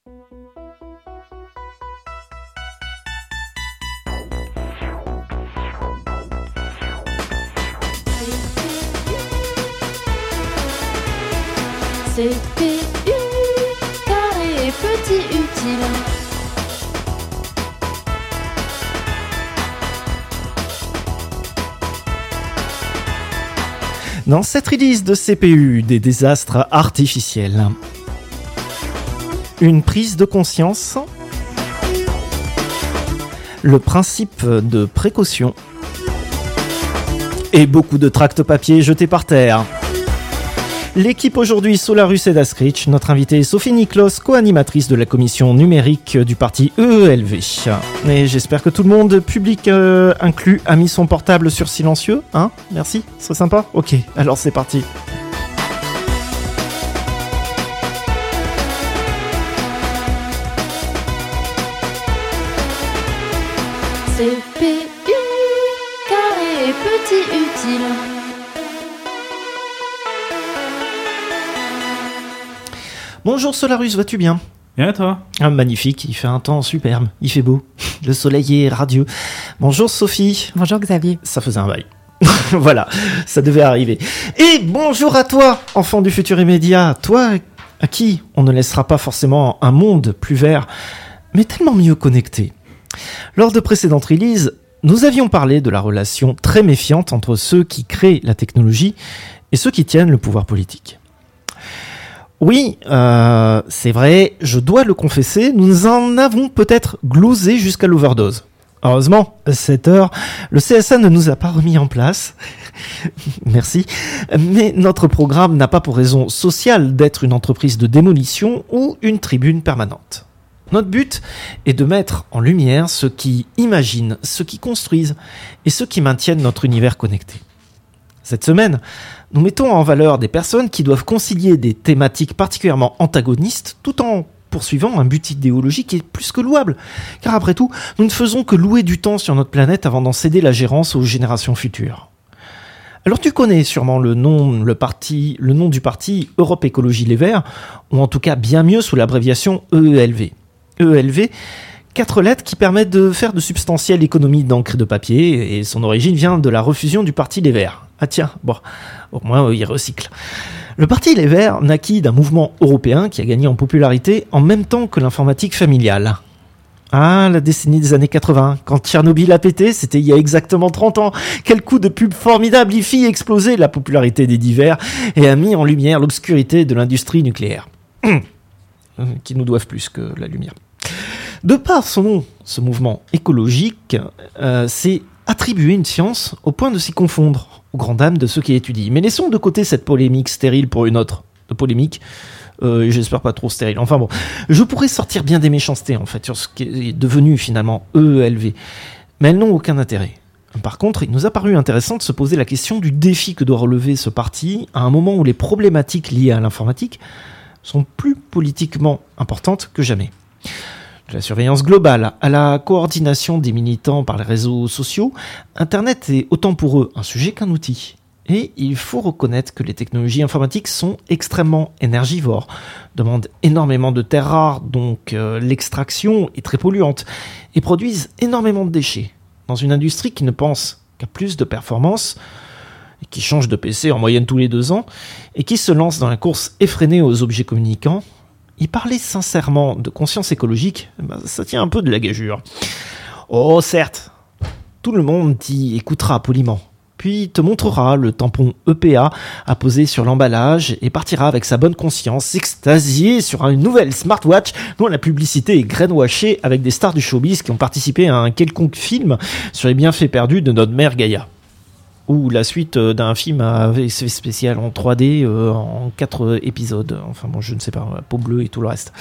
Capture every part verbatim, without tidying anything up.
C P U, carré petit utile. Dans cette release de C P U, des désastres artificiels. Une prise de conscience. Le principe de précaution. Et beaucoup de tracts papier jetés par terre. L'équipe aujourd'hui, Solarus et Daskrich. Notre invitée Sophie Niklos, co-animatrice de la commission numérique du parti E E L V. Et j'espère que tout le monde, public euh, inclus, a mis son portable sur silencieux. Hein ? Merci, ce serait sympa ? Ok, alors c'est parti. C P U, carré petit utile. Bonjour Solarus, vas-tu bien ? Bien et toi ? Ah, magnifique, il fait un temps superbe, il fait beau, le soleil est radieux. Bonjour Sophie. Bonjour Xavier. Ça faisait un bail. Voilà, ça devait arriver. Et bonjour à toi, enfant du futur immédiat, toi à qui on ne laissera pas forcément un monde plus vert, mais tellement mieux connecté. Lors de précédentes releases, nous avions parlé de la relation très méfiante entre ceux qui créent la technologie et ceux qui tiennent le pouvoir politique. Oui, euh, c'est vrai, je dois le confesser, nous en avons peut-être glosé jusqu'à l'overdose. Heureusement, à cette heure, le C S A ne nous a pas remis en place. Merci. Mais notre programme n'a pas pour raison sociale d'être une entreprise de démolition ou une tribune permanente. Notre but est de mettre en lumière ceux qui imaginent, ceux qui construisent et ceux qui maintiennent notre univers connecté. Cette semaine, nous mettons en valeur des personnes qui doivent concilier des thématiques particulièrement antagonistes tout en poursuivant un but idéologique qui est plus que louable. Car après tout, nous ne faisons que louer du temps sur notre planète avant d'en céder la gérance aux générations futures. Alors tu connais sûrement le nom, le parti, le nom du parti Europe Écologie Les Verts, ou en tout cas bien mieux sous l'abréviation E E L V. E E L V, quatre lettres qui permettent de faire de substantielles économies d'encre et de papier, et son origine vient de la refusion du parti Les Verts. Ah tiens, bon, au moins euh, il recycle. Le parti Les Verts naquit d'un mouvement européen qui a gagné en popularité en même temps que l'informatique familiale. Ah, la décennie des années quatre-vingts, quand Tchernobyl a pété, c'était il y a exactement trente ans. Quel coup de pub formidable, il fit exploser la popularité des divers et a mis en lumière l'obscurité de l'industrie nucléaire. Qui nous doivent plus que la lumière. De par son nom, ce mouvement écologique euh, s'est attribué une science au point de s'y confondre, aux grandes dames de ceux qui étudient. Mais laissons de côté cette polémique stérile pour une autre. De polémique, euh, j'espère pas trop stérile. Enfin bon, je pourrais sortir bien des méchancetés en fait sur ce qui est devenu finalement E E L V, mais elles n'ont aucun intérêt. Par contre, il nous a paru intéressant de se poser la question du défi que doit relever ce parti à un moment où les problématiques liées à l'informatique sont plus politiquement importantes que jamais. De la surveillance globale à la coordination des militants par les réseaux sociaux, Internet est autant pour eux un sujet qu'un outil. Et il faut reconnaître que les technologies informatiques sont extrêmement énergivores, demandent énormément de terres rares, donc euh, l'extraction est très polluante, et produisent énormément de déchets. Dans une industrie qui ne pense qu'à plus de performance, et qui change de P C en moyenne tous les deux ans, et qui se lance dans la course effrénée aux objets communicants, y parler sincèrement de conscience écologique, ben, ça tient un peu de la gageure. Oh certes, tout le monde t'y écoutera poliment, puis te montrera le tampon E P A à poser sur l'emballage et partira avec sa bonne conscience s'extasier sur une nouvelle smartwatch dont la publicité est greenwashée avec des stars du showbiz qui ont participé à un quelconque film sur les bienfaits perdus de notre mère Gaïa. Ou la suite d'un film à effet spécial en trois D euh, en quatre épisodes. Enfin bon, je ne sais pas, peau bleue et tout le reste.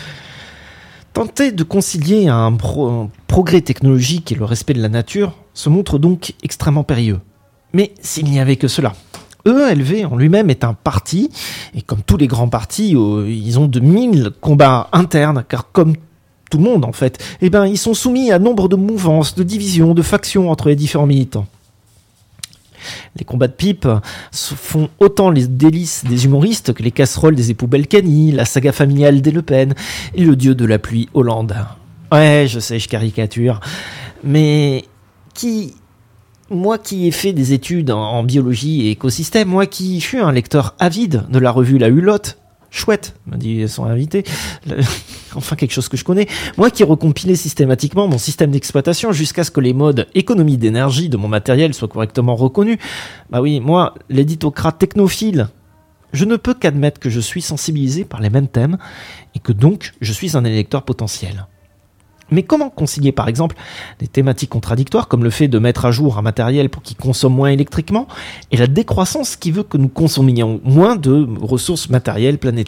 Tenter de concilier un, pro- un progrès technologique et le respect de la nature se montre donc extrêmement périlleux. Mais s'il n'y avait que cela. E E L V en lui-même est un parti, et comme tous les grands partis, euh, ils ont de mille combats internes, car comme tout le monde en fait, eh ben, ils sont soumis à nombre de mouvances, de divisions, de factions entre les différents militants. Les combats de pipe font autant les délices des humoristes que les casseroles des époux Balkany, la saga familiale des Le Pen et le dieu de la pluie Hollande. Ouais, je sais, je caricature, mais qui... Moi qui ai fait des études en, en biologie et écosystème, moi qui fus un lecteur avide de la revue La Hulotte, chouette, me dit son invité, le, enfin quelque chose que je connais, moi qui ai recompilé systématiquement mon système d'exploitation jusqu'à ce que les modes économie d'énergie de mon matériel soient correctement reconnus, bah oui, moi, l'éditocrate technophile, je ne peux qu'admettre que je suis sensibilisé par les mêmes thèmes et que donc je suis un électeur potentiel. Mais comment concilier par exemple des thématiques contradictoires comme le fait de mettre à jour un matériel pour qu'il consomme moins électriquement et la décroissance qui veut que nous consommions moins de ressources matérielles planétaires ?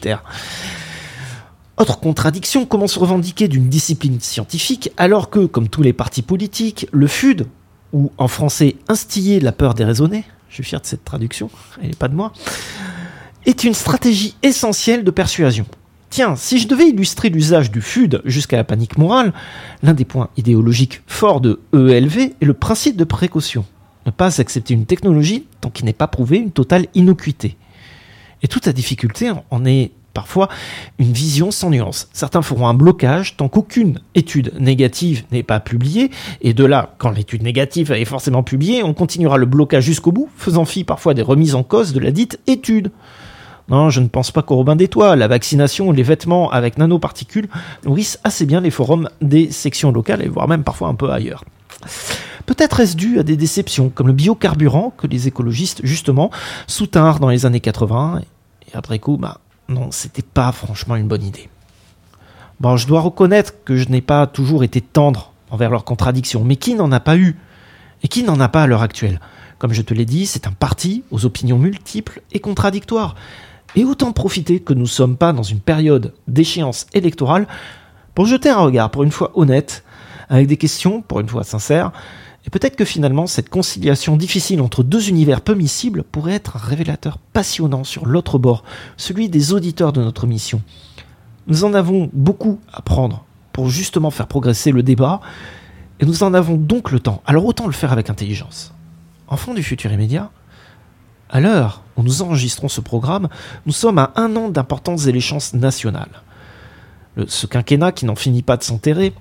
Autre contradiction, comment se revendiquer d'une discipline scientifique alors que, comme tous les partis politiques, le F U D, ou en français instiller la peur déraisonnée, je suis fier de cette traduction, elle n'est pas de moi, est une stratégie essentielle de persuasion. Tiens, si je devais illustrer l'usage du F U D jusqu'à la panique morale, l'un des points idéologiques forts de E L V est le principe de précaution. Ne pas accepter une technologie tant qu'il n'est pas prouvé une totale innocuité. Et toute la difficulté en est parfois une vision sans nuance. Certains feront un blocage tant qu'aucune étude négative n'est pas publiée, et de là, quand l'étude négative est forcément publiée, on continuera le blocage jusqu'au bout, faisant fi parfois des remises en cause de la dite étude. Non, je ne pense pas qu'au Robin des Toits, la vaccination ou les vêtements avec nanoparticules nourrissent assez bien les forums des sections locales, et voire même parfois un peu ailleurs. Peut-être est-ce dû à des déceptions, comme le biocarburant que les écologistes, justement, soutinrent dans les années quatre-vingts, et après coup, bah, non, c'était pas franchement une bonne idée. Bon, je dois reconnaître que je n'ai pas toujours été tendre envers leurs contradictions, mais qui n'en a pas eu ? Et qui n'en a pas à l'heure actuelle ? Comme je te l'ai dit, c'est un parti aux opinions multiples et contradictoires. Et autant profiter que nous ne sommes pas dans une période d'échéance électorale pour jeter un regard, pour une fois honnête, avec des questions, pour une fois sincères, et peut-être que finalement cette conciliation difficile entre deux univers peu miscibles pourrait être un révélateur passionnant sur l'autre bord, celui des auditeurs de notre mission. Nous en avons beaucoup à prendre pour justement faire progresser le débat, et nous en avons donc le temps, alors autant le faire avec intelligence. Enfants du futur immédiat, à l'heure où nous enregistrons ce programme, nous sommes à un an d'importantes échéances nationales. Le, ce quinquennat qui n'en finit pas de s'enterrer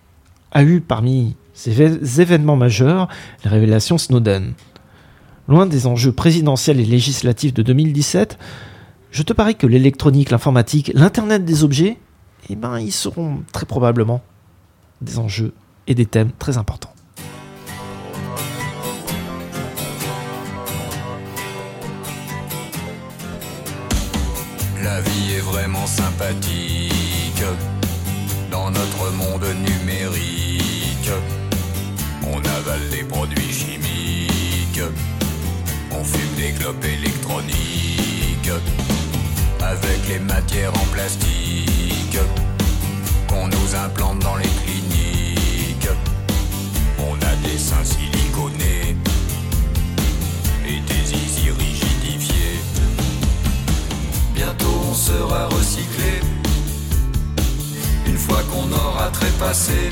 a eu parmi ces événements majeurs les révélations Snowden. Loin des enjeux présidentiels et législatifs de deux mille dix-sept, je te parie que l'électronique, l'informatique, l'internet des objets, eh ben, ils seront très probablement des enjeux et des thèmes très importants. La vie est vraiment sympathique dans notre monde numérique. On avale des produits chimiques, on fume des clopes électroniques, avec les matières en plastique qu'on nous implante dans les cliniques. On a des seins siliconés et des zizi rigidifiés. Bientôt on sera recyclé, une fois qu'on aura trépassé.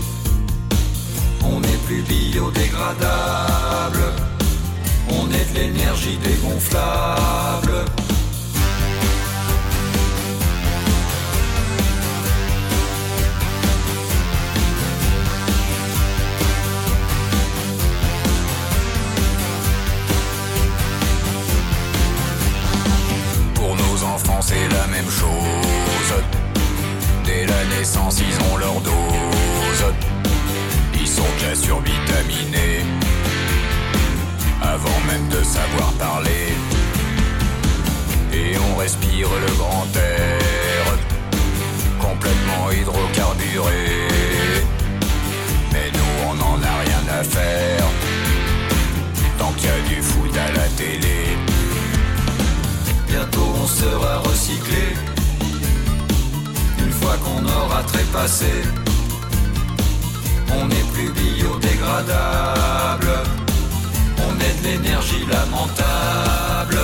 On n'est plus biodégradable, on est de l'énergie dégonflable. Pour nos enfants c'est la même chose, dès la naissance ils ont leur dose. Ils sont déjà survitaminés avant même de savoir parler. Et on respire le grand air, complètement hydrocarburé. Mais nous on n'en a rien à faire, tant qu'il y a du foot à la télé. Bientôt on sera recyclé, une fois qu'on aura trépassé. On n'est plus biodégradable, on est de l'énergie lamentable.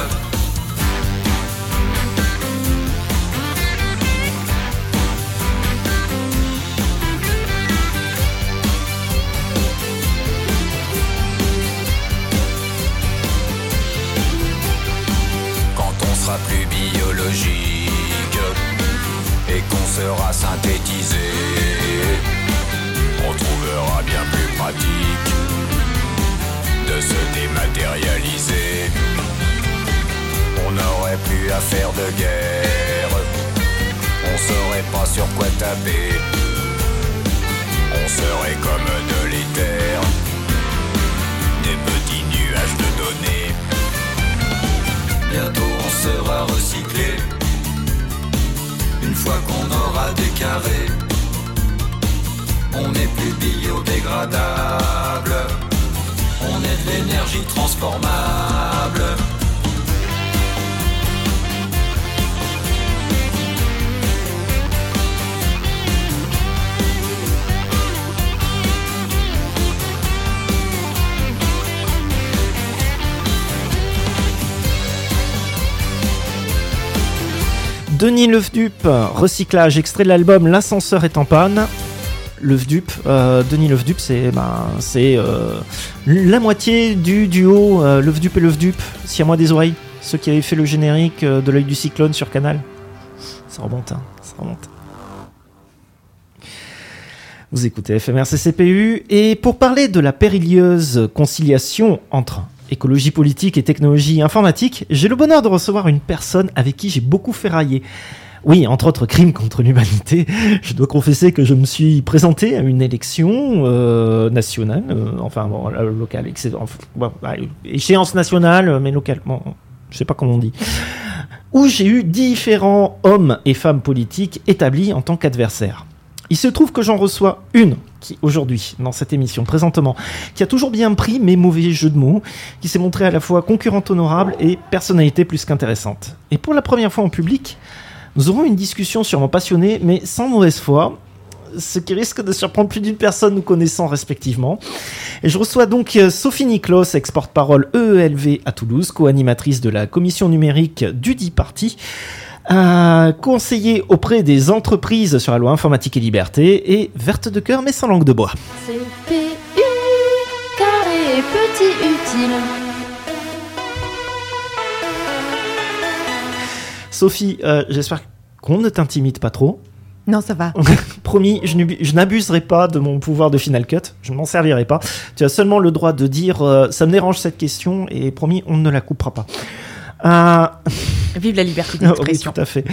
synthétiser. On trouvera bien plus pratique de se dématérialiser. On n'aurait plus à faire de guerre, on saurait pas sur quoi taper. On serait comme de l'éther, des petits nuages de données. Bientôt on sera recyclé, une fois qu'on aura des carrés. On n'est plus biodégradable, on est de l'énergie transformable. Denis Leufdup, recyclage, extrait de l'album L'ascenseur est en panne. Leufdup, euh, Denis Leufdup, c'est, ben, c'est euh, la moitié du duo euh, Leufdup et Leufdup, si à moi des oreilles, ceux qui avaient fait le générique euh, de l'œil du cyclone sur Canal. Ça remonte, hein, ça remonte. Vous écoutez F M R C C P U, et pour parler de la périlleuse conciliation entre écologie politique et technologie informatique, j'ai le bonheur de recevoir une personne avec qui j'ai beaucoup ferraillé. Oui, entre autres crimes contre l'humanité, je dois confesser que je me suis présenté à une élection euh, nationale, euh, enfin bon, locale, enfin, bon, échéance nationale, mais locale, bon, je sais pas comment on dit, où j'ai eu différents hommes et femmes politiques établis en tant qu'adversaires. Il se trouve que j'en reçois une qui, aujourd'hui, dans cette émission, présentement, qui a toujours bien pris mes mauvais jeux de mots, qui s'est montrée à la fois concurrente honorable et personnalité plus qu'intéressante. Et pour la première fois en public, nous aurons une discussion sûrement passionnée, mais sans mauvaise foi, ce qui risque de surprendre plus d'une personne nous connaissant respectivement. Et je reçois donc Sophie Niklos, ex-porte-parole E E L V à Toulouse, co-animatrice de la commission numérique du dit parti, Euh, conseiller auprès des entreprises sur la loi informatique et liberté, et verte de cœur mais sans langue de bois. C P U, carré petit utile. Sophie, euh, j'espère qu'on ne t'intimide pas trop. Non, ça va. Promis, je, n'ubu- je n'abuserai pas de mon pouvoir de Final Cut, je ne m'en servirai pas. Tu as seulement le droit de dire euh, ça me dérange cette question, et promis, on ne la coupera pas. Euh... Vive la liberté d'expression. Oui, tout à fait.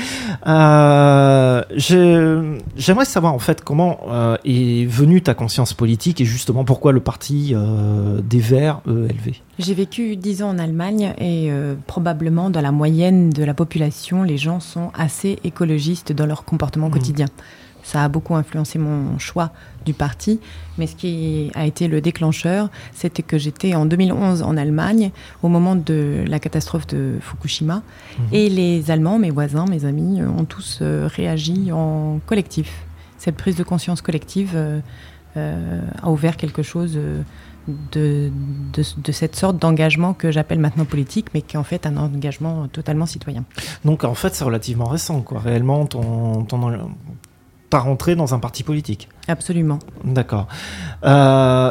Euh, je, j'aimerais savoir en fait comment euh, est venue ta conscience politique et justement pourquoi le parti euh, des Verts E E L V. J'ai vécu dix ans en Allemagne et euh, probablement dans la moyenne de la population, les gens sont assez écologistes dans leur comportement mmh. quotidien. Ça a beaucoup influencé mon choix du parti, mais ce qui a été le déclencheur, c'était que j'étais en deux mille onze en Allemagne, au moment de la catastrophe de Fukushima, mmh. et les Allemands, mes voisins, mes amis, ont tous euh, réagi en collectif. Cette prise de conscience collective euh, euh, a ouvert quelque chose euh, de, de, de cette sorte d'engagement que j'appelle maintenant politique, mais qui est en fait un engagement totalement citoyen. Donc en fait, c'est relativement récent, quoi. Réellement, ton... ton t'as rentré dans un parti politique. Absolument. D'accord. Euh,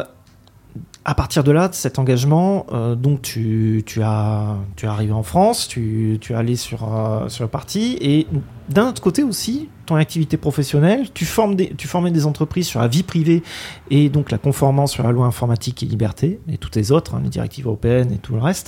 à partir de là, de cet engagement, euh, donc tu, tu as tu es arrivé en France, tu, tu es allé sur, euh, sur le parti, et d'un autre côté aussi, ton activité professionnelle, tu, formes des, tu formais des entreprises sur la vie privée et donc la conformance sur la loi informatique et liberté, et toutes les autres, hein, les directives européennes et tout le reste.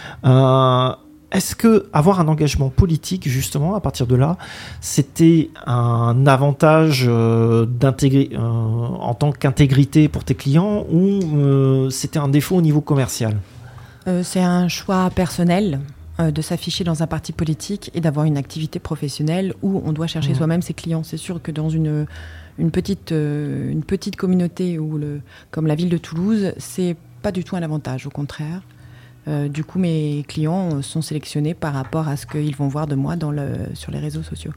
Euh, Est-ce que avoir un engagement politique, justement, à partir de là, c'était un avantage euh, d'intégrer, euh, en tant qu'intégrité pour tes clients, ou euh, c'était un défaut au niveau commercial ? euh, C'est un choix personnel euh, de s'afficher dans un parti politique et d'avoir une activité professionnelle où on doit chercher mmh. soi-même ses clients. C'est sûr que dans une, une, petite, euh, une petite communauté où le, comme la ville de Toulouse, c'est pas du tout un avantage, au contraire. Euh, du coup, mes clients sont sélectionnés par rapport à ce qu'ils vont voir de moi dans le, sur les réseaux sociaux.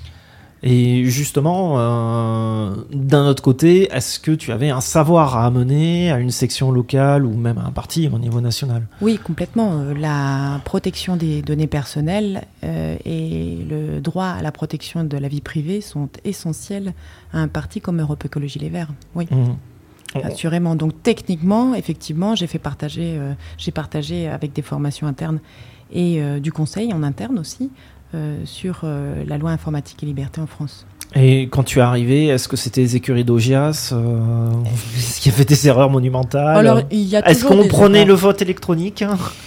Et justement, euh, d'un autre côté, est-ce que tu avais un savoir à amener à une section locale ou même à un parti au niveau national ? Oui, complètement. La protection des données personnelles euh, et le droit à la protection de la vie privée sont essentiels à un parti comme Europe Écologie Les Verts. Oui. Mmh. Assurément. Donc techniquement, effectivement, j'ai fait partager, euh, j'ai partagé avec des formations internes et euh, du conseil en interne aussi euh, sur euh, la loi informatique et liberté en France. Et quand tu es arrivé, est-ce que c'était les écuries d'Augias euh, Est-ce qu'il y avait des erreurs monumentales? Alors, il y a Est-ce toujours qu'on des prenait erreurs. le vote électronique?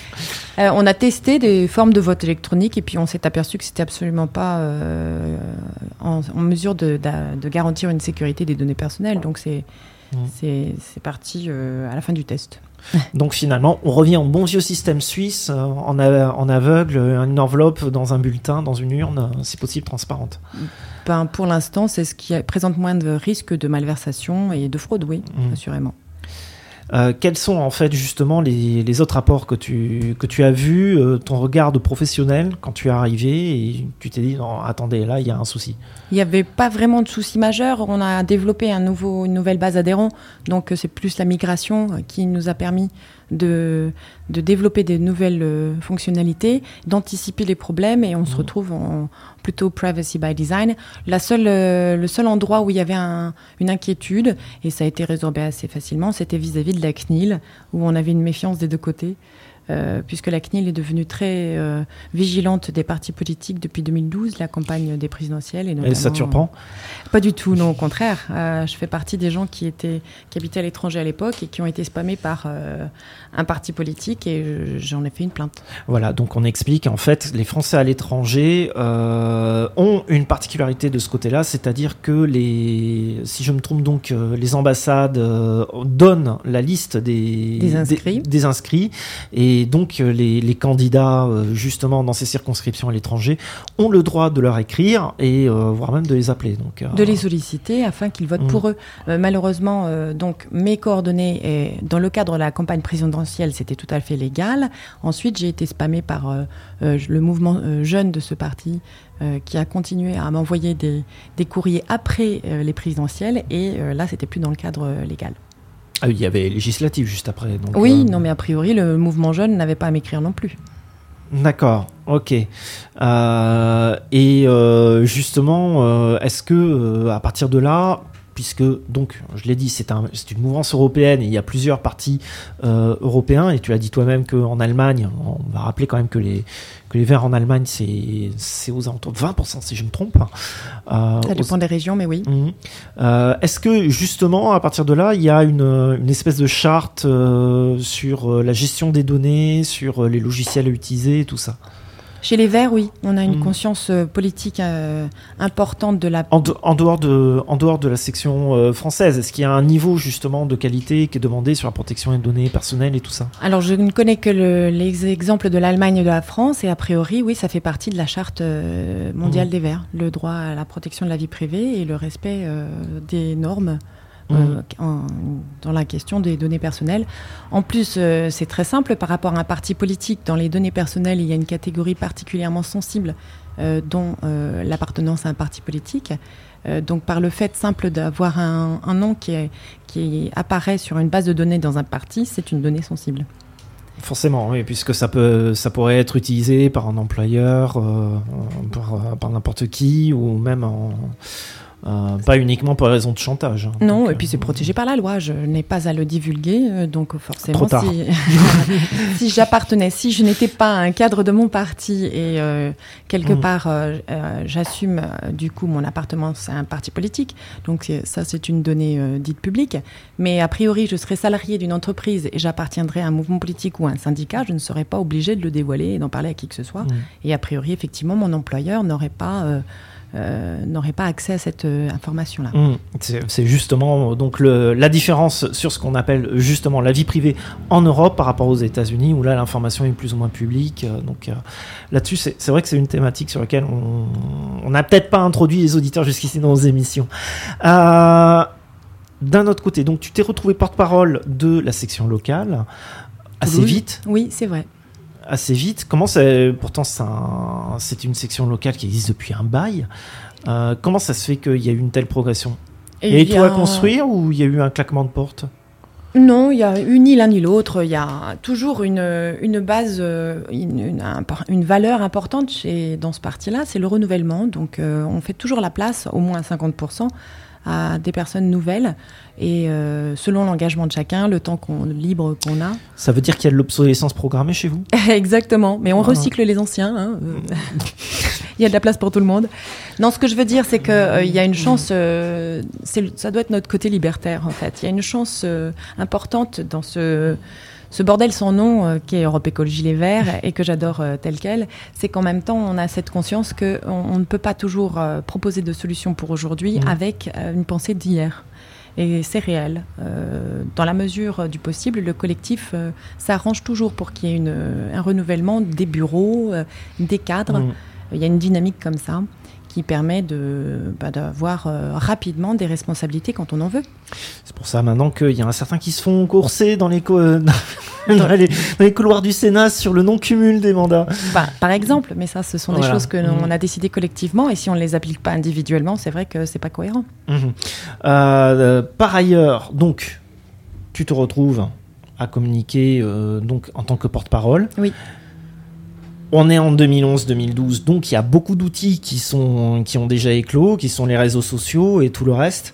Euh, on a testé des formes de vote électronique et puis on s'est aperçu que c'était absolument pas euh, en, en mesure de, de, de garantir une sécurité des données personnelles. Donc c'est, Mmh. c'est, c'est parti euh, à la fin du test. Donc finalement, on revient au bon vieux système suisse, euh, en, a- en aveugle, une enveloppe dans un bulletin, dans une urne, euh, si possible transparente. Ben, pour l'instant, c'est ce qui présente moins de risques de malversation et de fraude, oui, Mmh. assurément. Euh, quels sont en fait justement les, les autres rapports que tu, que tu as vus, euh, ton regard de professionnel quand tu es arrivé et tu t'es dit non, attendez, là il y a un souci. Il n'y avait pas vraiment de souci majeur. On a développé un nouveau, une nouvelle base adhérents. Donc, euh, c'est plus la migration euh, qui nous a permis de, de développer des nouvelles euh, fonctionnalités, d'anticiper les problèmes et on se retrouve en plutôt privacy by design. La seule, euh, le seul endroit où il y avait un, une inquiétude, et ça a été résorbé assez facilement, c'était vis-à-vis de la C N I L, où on avait une méfiance des deux côtés. Euh, puisque la C N I L est devenue très euh, vigilante des partis politiques depuis deux mille douze, la campagne des présidentielles. Et, Et ça te surprend? Pas du tout, non, au contraire. Euh, je fais partie des gens qui, étaient, qui habitaient à l'étranger à l'époque et qui ont été spammés par euh, un parti politique et je- j'en ai fait une plainte. Voilà, donc on explique en fait les Français à l'étranger euh, ont une particularité de ce côté-là, c'est-à-dire que les, si je me trompe donc, euh, les ambassades euh, donnent la liste des, Des inscrits. des, des inscrits et donc euh, les, les candidats euh, justement dans ces circonscriptions à l'étranger ont le droit de leur écrire et euh, voire même de les appeler. Donc, euh, De les solliciter afin qu'ils votent Mm. pour eux. Euh, malheureusement, euh, donc mes coordonnées, et dans le cadre de la campagne présidentielle, c'était tout à fait légal. Ensuite, j'ai été spammée par euh, euh, le mouvement euh, jeune de ce parti euh, qui a continué à m'envoyer des, des courriers après euh, les présidentielles et euh, là, c'était plus dans le cadre euh, légal. ah, il y avait les législatives juste après. Donc, Oui, euh, non, mais a priori, le mouvement jeune n'avait pas à m'écrire non plus. D'accord, ok. Euh, et euh, justement, euh, est-ce que euh, à partir de là, puisque donc je l'ai dit, c'est un, c'est une mouvance européenne et il y a plusieurs partis euh, européens, et tu as dit toi-même qu'en Allemagne, on va rappeler quand même que les que les Verts en Allemagne c'est c'est aux alentours de vingt pour cent si je me trompe. Euh, Ça dépend aux- des régions, mais oui. Mhm. Euh, est-ce que justement à partir de là il y a une, une espèce de charte euh, sur euh, la gestion des données, sur euh, les logiciels à utiliser et tout ça? Chez les Verts, oui, on a une Mm. conscience euh, politique euh, importante de la... En, de- en dehors de, en dehors de la section euh, française, est-ce qu'il y a un niveau justement de qualité qui est demandé sur la protection des données personnelles et tout ça? Alors, je ne connais que le- les exemples de l'Allemagne et de la France, et a priori, oui, ça fait partie de la charte euh, mondiale Mhm. des Verts, le droit à la protection de la vie privée et le respect euh, des normes euh, Mhm. en- dans la question des données personnelles. En plus, euh, c'est très simple par rapport à un parti politique. Dans les données personnelles, il y a une catégorie particulièrement sensible, euh, dont euh, l'appartenance à un parti politique. Euh, donc, par le fait simple d'avoir un, un nom qui, est- qui apparaît sur une base de données dans un parti, c'est une donnée sensible. Forcément, oui, puisque ça peut, ça pourrait être utilisé par un employeur, euh, par, par n'importe qui, ou même en, euh, pas uniquement pour raison de chantage. hein. Non, Donc, et puis c'est euh, protégé par la loi. Je n'ai pas à le divulguer, euh, donc forcément, Trop tard. si, si j'appartenais, si je n'étais pas un cadre de mon parti et euh, quelque Mhm. part euh, euh, j'assume euh, du coup mon appartenance à un parti politique, donc c'est- ça c'est une donnée euh, dite publique. Mais a priori, je serais salarié d'une entreprise et j'appartiendrais à un mouvement politique ou à un syndicat, je ne serais pas obligé de le dévoiler et d'en parler à qui que ce soit. Mhm. Et a priori, effectivement, mon employeur n'aurait pas euh, euh, n'aurait pas accès à cette euh, information-là. Mmh. C'est c'est justement euh, donc le, la différence sur ce qu'on appelle justement la vie privée en Europe par rapport aux États-Unis où là l'information est plus ou moins publique. euh, Donc euh, là-dessus, c'est c'est vrai que c'est une thématique sur laquelle on on n'a peut-être pas introduit les auditeurs jusqu'ici dans nos émissions. Euh, D'un autre côté, donc tu t'es retrouvé porte-parole de la section locale assez Toulouse. vite. Oui, c'est vrai. assez vite. Comment ça, pourtant c'est un- c'est une section locale qui existe depuis un bail. Euh, comment ça se fait qu'il y a eu une telle progression? Il y a eu il tout à construire ou il y a eu un claquement de porte? Non, il y a eu ni l'un ni l'autre. Il y a toujours une, une base, euh, une, une, un- une valeur importante chez, dans ce parti-là, c'est le renouvellement. Donc, euh, on fait toujours la place, au moins à cinquante pour cent, à des personnes nouvelles. Et euh, selon l'engagement de chacun, le temps qu'on, libre qu'on a. Ça veut dire qu'il y a de l'obsolescence programmée chez vous ? Exactement, mais on Ah. recycle les anciens. Hein. Il y a de la place pour tout le monde. Non, ce que je veux dire, c'est qu'il euh, y a une chance, euh, c'est, ça doit être notre côté libertaire en fait. Il y a une chance euh, importante dans ce... Ce bordel sans nom euh, qui est Europe Écologie Les Verts et que j'adore euh, tel quel, c'est qu'en même temps, on a cette conscience qu'on on ne peut pas toujours euh, proposer de solutions pour aujourd'hui Mmh. avec euh, une pensée d'hier. Et c'est réel. Euh, dans la mesure du possible, le collectif euh, s'arrange toujours pour qu'il y ait une, un renouvellement des bureaux, euh, des cadres. Mmh. Il y a une dynamique comme ça qui permet de, bah, d'avoir euh, rapidement des responsabilités quand on en veut. C'est pour ça maintenant qu'il y en a certains qui se font courser dans les, co- dans les, dans les couloirs du Sénat sur le non-cumul des mandats. Bah, par exemple, mais ça, ce sont des Voilà. choses que Mmh. l'on a décidées collectivement et si on ne les applique pas individuellement, c'est vrai que c'est pas cohérent. Mhm. Euh, par ailleurs, donc, tu te retrouves à communiquer euh, donc, en tant que porte-parole. Oui. On est en deux mille onze deux mille douze, donc il y a beaucoup d'outils qui, sont, qui ont déjà éclos, qui sont les réseaux sociaux et tout le reste.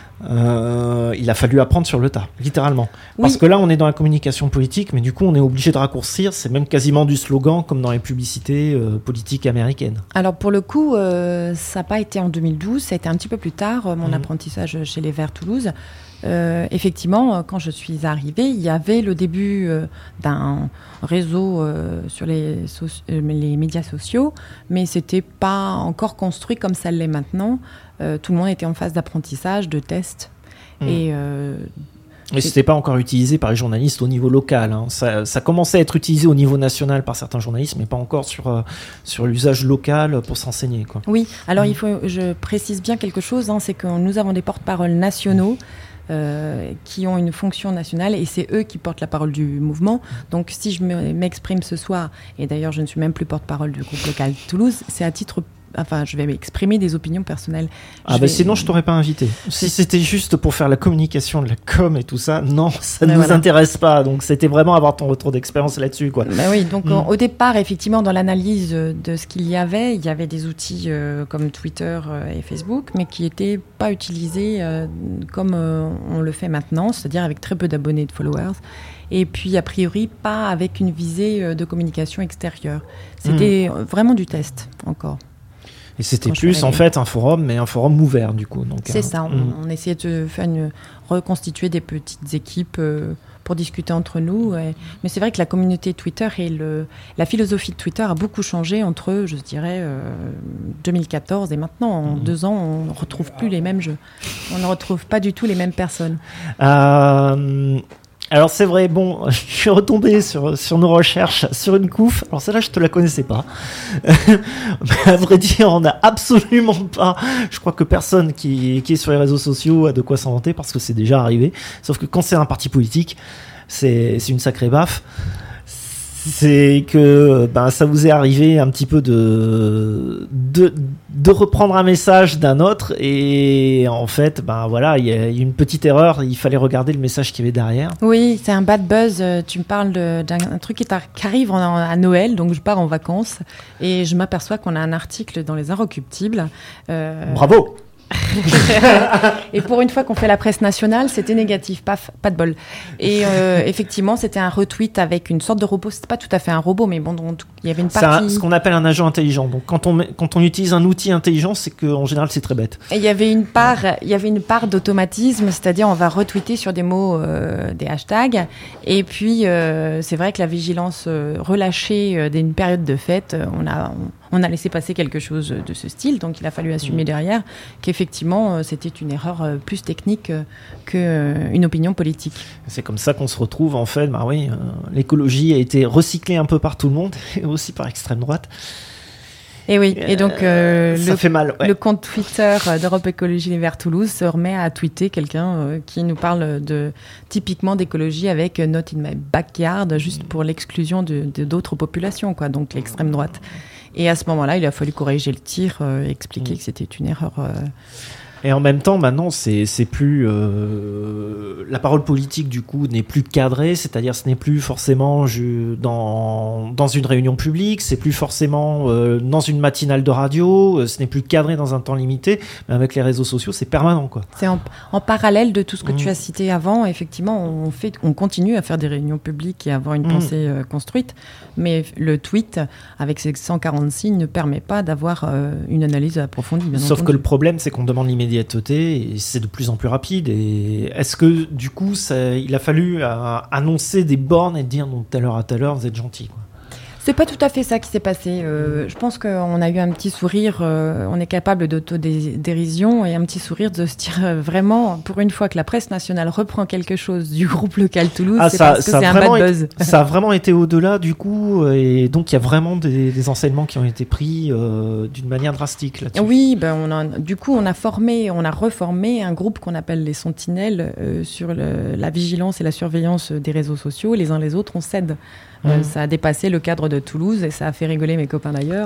Euh, il a fallu apprendre sur le tas, littéralement. Oui. Parce que là, on est dans la communication politique, mais du coup, on est obligé de raccourcir. C'est même quasiment du slogan, comme dans les publicités euh, politiques américaines. Alors pour le coup, euh, ça n'a pas été en deux mille douze, ça a été un petit peu plus tard, euh, mon Mhm. apprentissage chez les Verts Toulouse. Euh, effectivement, euh, quand je suis arrivée, il y avait le début euh, d'un réseau euh, sur les, soci- euh, les médias sociaux, mais c'était pas encore construit comme ça l'est maintenant. Euh, tout le monde était en phase d'apprentissage, de test. Mhm. Et euh, Mais c'était pas encore utilisé par les journalistes au niveau local. Hein. Ça, ça commençait à être utilisé au niveau national par certains journalistes, mais pas encore sur, euh, sur l'usage local pour s'enseigner, quoi. oui, alors Mhm. il faut, je précise bien quelque chose, hein, c'est que nous avons des porte-paroles nationaux euh, qui ont une fonction nationale et c'est eux qui portent la parole du mouvement. Donc si je me- m'exprime ce soir, et d'ailleurs je ne suis même plus porte-parole du groupe local Toulouse, c'est à titre... Enfin, je vais m'exprimer des opinions personnelles. Ah Je bah vais- sinon je t'aurais pas invité. Si c'était juste pour faire la communication, de la com et tout ça, non, ça ne Mais nous voilà. intéresse pas. Donc c'était vraiment avoir ton retour d'expérience là-dessus, quoi. Bah oui, donc Mm. en- au départ, effectivement, dans l'analyse euh, de ce qu'il y avait, il y avait des outils euh, comme Twitter euh, et Facebook, mais qui n'étaient pas utilisés euh, comme euh, on le fait maintenant, c'est-à-dire avec très peu d'abonnés et de followers. Et puis, a priori, pas avec une visée euh, de communication extérieure. C'était euh, vraiment du test, encore. Et c'était Quand je suis plus en arrivée. fait un forum, mais un forum ouvert du coup. Donc, C'est euh, ça, on, mm. on essayait de faire une, reconstituer des petites équipes euh, pour discuter entre nous. Et- mais c'est vrai que la communauté Twitter et le, la philosophie de Twitter a beaucoup changé entre, je dirais, euh, deux mille quatorze et maintenant. En Mhm. deux ans, on ne retrouve plus les mêmes jeux. On ne retrouve pas du tout les mêmes personnes. Euh, alors c'est vrai, bon, je suis retombé sur, sur nos recherches sur une couffe. Alors celle-là, je te la connaissais pas. Mais à vrai dire, on n'a absolument pas. Je crois que personne qui, qui est sur les réseaux sociaux a de quoi s'en vanter parce que c'est déjà arrivé. Sauf que quand c'est un parti politique, c'est, c'est une sacrée baffe. C'est que ben, ça vous est arrivé un petit peu de, de, de reprendre un message d'un autre et en fait, ben voilà, il y a une petite erreur, il fallait regarder le message qu'il y avait derrière. Oui, c'est un bad buzz. Euh, Tu me parles de- d'un un truc qui, t'a- qui arrive en- à Noël, donc je pars en vacances et je m'aperçois qu'on a un article dans les Inrecuptibles. Euh, Bravo! Et pour une fois qu'on fait la presse nationale, c'était négatif, paf, pas de bol. Et euh, effectivement, c'était un retweet avec une sorte de robot. C'était pas tout à fait un robot, mais bon, donc, il y avait une C'est partie. un- ce qu'on appelle un agent intelligent. Donc quand on, met- quand on utilise un outil intelligent, c'est qu'en général c'est très bête. Et il y avait une part, il y avait une part d'automatisme, c'est-à-dire on va retweeter sur des mots, euh, des hashtags. Et puis euh, c'est vrai que la vigilance euh, relâchée euh, d'une période de fête, euh, on a on, on a laissé passer quelque chose de ce style. Donc il a fallu assumer Mmh. derrière qu'effectivement euh, c'était une erreur euh, plus technique euh, que euh, une opinion politique. C'est comme ça qu'on se retrouve en fait. Bah oui, euh, l'écologie a été recyclée un peu par tout le monde et aussi par l'extrême droite. Et oui. Et donc euh, Ça le fait mal. Ouais. Le compte Twitter d'Europe Écologie Les Verts Toulouse se remet à tweeter quelqu'un euh, qui nous parle de, typiquement d'écologie avec euh, Not in my backyard, juste pour l'exclusion de, de d'autres populations, quoi, donc l'extrême droite. Et à ce moment-là, il a fallu corriger le tir, euh, expliquer Mm. que c'était une erreur. euh, Et en même temps, maintenant, c'est, c'est plus... Euh, la parole politique, du coup, n'est plus cadrée, c'est-à-dire ce n'est plus forcément je, dans, dans une réunion publique, c'est plus forcément euh, dans une matinale de radio, euh, ce n'est plus cadré dans un temps limité, mais avec les réseaux sociaux, c'est permanent, quoi. C'est en, en parallèle de tout ce que mmh. tu as cité avant. Effectivement, on, fait, on continue à faire des réunions publiques et à avoir une mmh. pensée euh, construite, mais le tweet, avec ses cent quarante signes, ne permet pas d'avoir euh, une analyse approfondie. Bien Sauf entendu. que le problème, c'est qu'on demande l'immédiateté et c'est de plus en plus rapide. Et est-ce que, du coup, ça, il a fallu euh, annoncer des bornes et dire donc telle heure à telle heure, vous êtes gentil, quoi. C'est pas tout à fait ça qui s'est passé. Euh, je pense qu'on a eu un petit sourire, euh, on est capable d'autodérision et un petit sourire de se dire euh, vraiment, pour une fois que la presse nationale reprend quelque chose du groupe local Toulouse, ah, c'est ça, parce que ça c'est un bad buzz. Été, ça a vraiment été au-delà du coup, et donc il y a vraiment des, des enseignements qui ont été pris euh, d'une manière drastique là-dessus. Oui, ben on a, du coup on a formé, on a reformé un groupe qu'on appelle les Sentinelles euh, sur le, la vigilance et la surveillance des réseaux sociaux. Les uns les autres, on cède. Euh, mmh. Ça a dépassé le cadre de Toulouse et ça a fait rigoler mes copains d'ailleurs,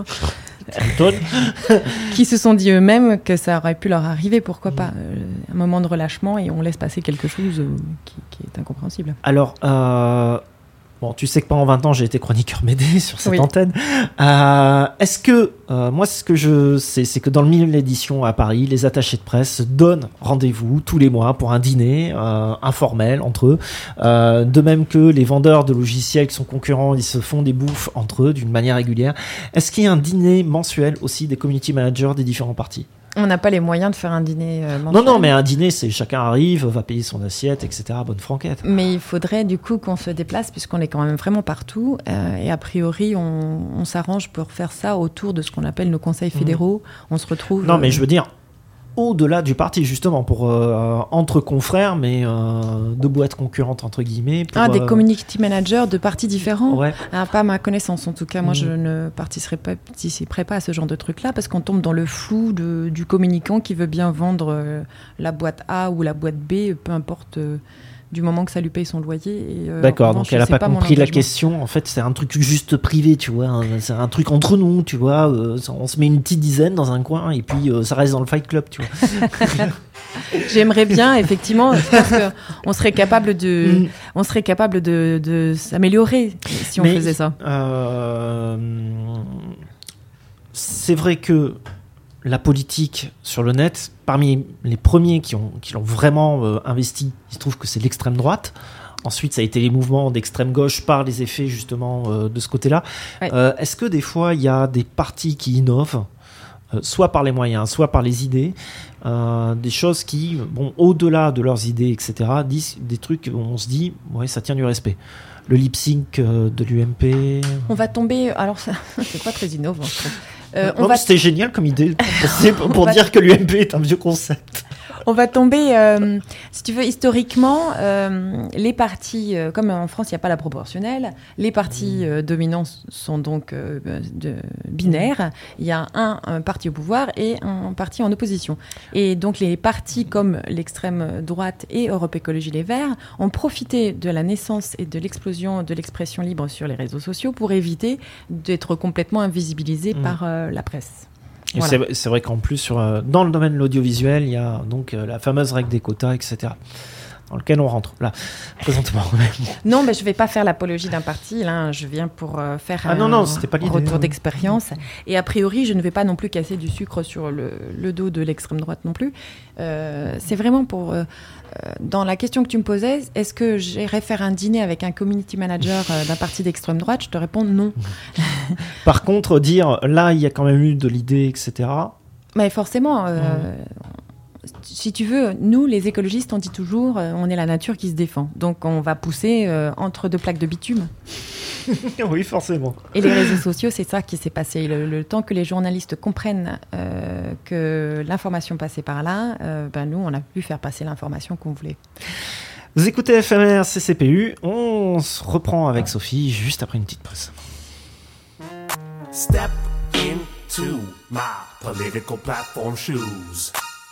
qui se sont dit eux-mêmes que ça aurait pu leur arriver, pourquoi mmh. pas, euh, un moment de relâchement et on laisse passer quelque chose euh, qui, qui est incompréhensible. Alors, euh, bon, tu sais que pendant vingt ans j'ai été chroniqueur M E D sur cette oui. antenne. Euh, est-ce que, euh, moi ce que je sais, c'est que dans le milieu de l'édition à Paris, les attachés de presse donnent rendez-vous tous les mois pour un dîner euh, informel entre eux. Euh, de même que les vendeurs de logiciels qui sont concurrents, ils se font des bouffes entre eux d'une manière régulière. Est-ce qu'il y a un dîner mensuel aussi des community managers des différents partis ? On n'a pas les moyens de faire un dîner euh, mensuel. Non, non, mais un dîner, c'est chacun arrive, va payer son assiette, et cetera. Bonne franquette. Mais il faudrait du coup qu'on se déplace, puisqu'on est quand même vraiment partout. Euh, et a priori, on, on s'arrange pour faire ça autour de ce qu'on appelle nos conseils fédéraux. Mmh. On se retrouve... Non, mais je veux dire... au-delà du parti, justement, pour euh, entre confrères, mais euh, deux boîtes concurrentes, entre guillemets. Pour, ah, des euh... community managers de partis différents. Ouais. Ah, pas à ma connaissance, en tout cas. Moi, mmh. je ne participerai pas, participerai pas à ce genre de truc-là, parce qu'on tombe dans le flou de, du communicant qui veut bien vendre euh, la boîte A ou la boîte B, peu importe... Euh, du moment que ça lui paye son loyer. Et, euh, D'accord, revanche, donc elle n'a pas, pas compris la engagement. question. En fait, c'est un truc juste privé, tu vois. C'est un truc entre nous, tu vois. Euh, on se met une petite dizaine dans un coin et puis euh, ça reste dans le Fight Club, tu vois. J'aimerais bien, effectivement, parce qu'on serait capable de, mm. on serait capable de, de s'améliorer si on Mais, faisait ça. Euh, c'est vrai que la politique sur le net, parmi les premiers qui, ont, qui l'ont vraiment euh, investi, il se trouve que c'est l'extrême droite. Ensuite, ça a été les mouvements d'extrême gauche par les effets justement euh, de ce côté-là. Ouais. Euh, est-ce que des fois, il y a des partis qui innovent, euh, soit par les moyens, soit par les idées, euh, des choses qui, bon, au-delà de leurs idées, et cetera, disent des trucs où on se dit, ouais, ça tient du respect. Le lip sync euh, de l'U M P. On va tomber. Alors, ça, c'est pas très innovant, je trouve. Euh, on non, va... C'était génial comme idée pour, pour dire va... que l'U M P est un vieux concept. On va tomber, euh, si tu veux, historiquement, euh, les partis, euh, comme en France, il n'y a pas la proportionnelle, les partis euh, dominants sont donc euh, de, binaires. Il y a un, un parti au pouvoir et un parti en opposition. Et donc les partis comme l'extrême droite et Europe Écologie Les Verts ont profité de la naissance et de l'explosion de l'expression libre sur les réseaux sociaux pour éviter d'être complètement invisibilisés mmh. par euh, la presse. Voilà. C'est, c'est vrai qu'en plus, sur, euh, dans le domaine de l'audiovisuel, il y a donc euh, la fameuse règle des quotas, et cetera, dans lequel on rentre. Là, présentement. Non, mais je ne vais pas faire l'apologie d'un parti. Là, je viens pour euh, faire ah un non, non, c'était pas l'idée, retour hein. d'expérience. Et a priori, je ne vais pas non plus casser du sucre sur le, le dos de l'extrême droite non plus. Euh, c'est vraiment pour... Euh, dans la question que tu me posais, est-ce que j'irais faire un dîner avec un community manager euh, d'un parti d'extrême droite ? Je te réponds non. Par contre, dire là, il y a quand même eu de l'idée, et cetera. Mais forcément, euh, mmh. si tu veux, nous, les écologistes, on dit toujours, euh, on est la nature qui se défend. Donc, on va pousser euh, entre deux plaques de bitume. Oui, forcément. Et les réseaux sociaux, c'est ça qui s'est passé. Le, le temps que les journalistes comprennent euh, que l'information passait par là, euh, ben nous, on a pu faire passer l'information qu'on voulait. Vous écoutez F M R C C P U. On se reprend avec Sophie juste après une petite pause. Step into my political platform shoes.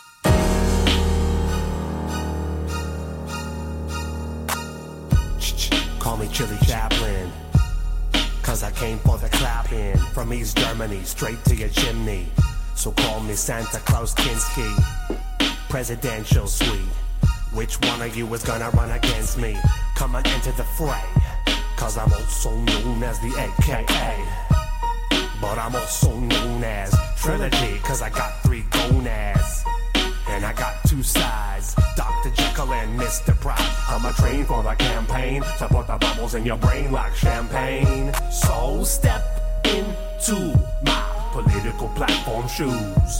Call me Chili Chaplin, cause I came for the clapping. From East Germany, straight to your chimney. So call me Santa Claus Kinski. presidential suite. Which one of you is gonna run against me? Come and enter the fray, cause I'm also known as the A K A. But I'm also known as Trilogy, cause I got three gonads. And I got two sides, Doctor Jekyll and Mister Pride. I'm a train for the campaign, to put the bubbles in your brain like champagne. So step into my political platform shoes.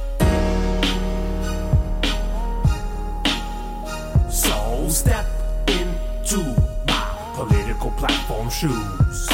So step into my political platform shoes.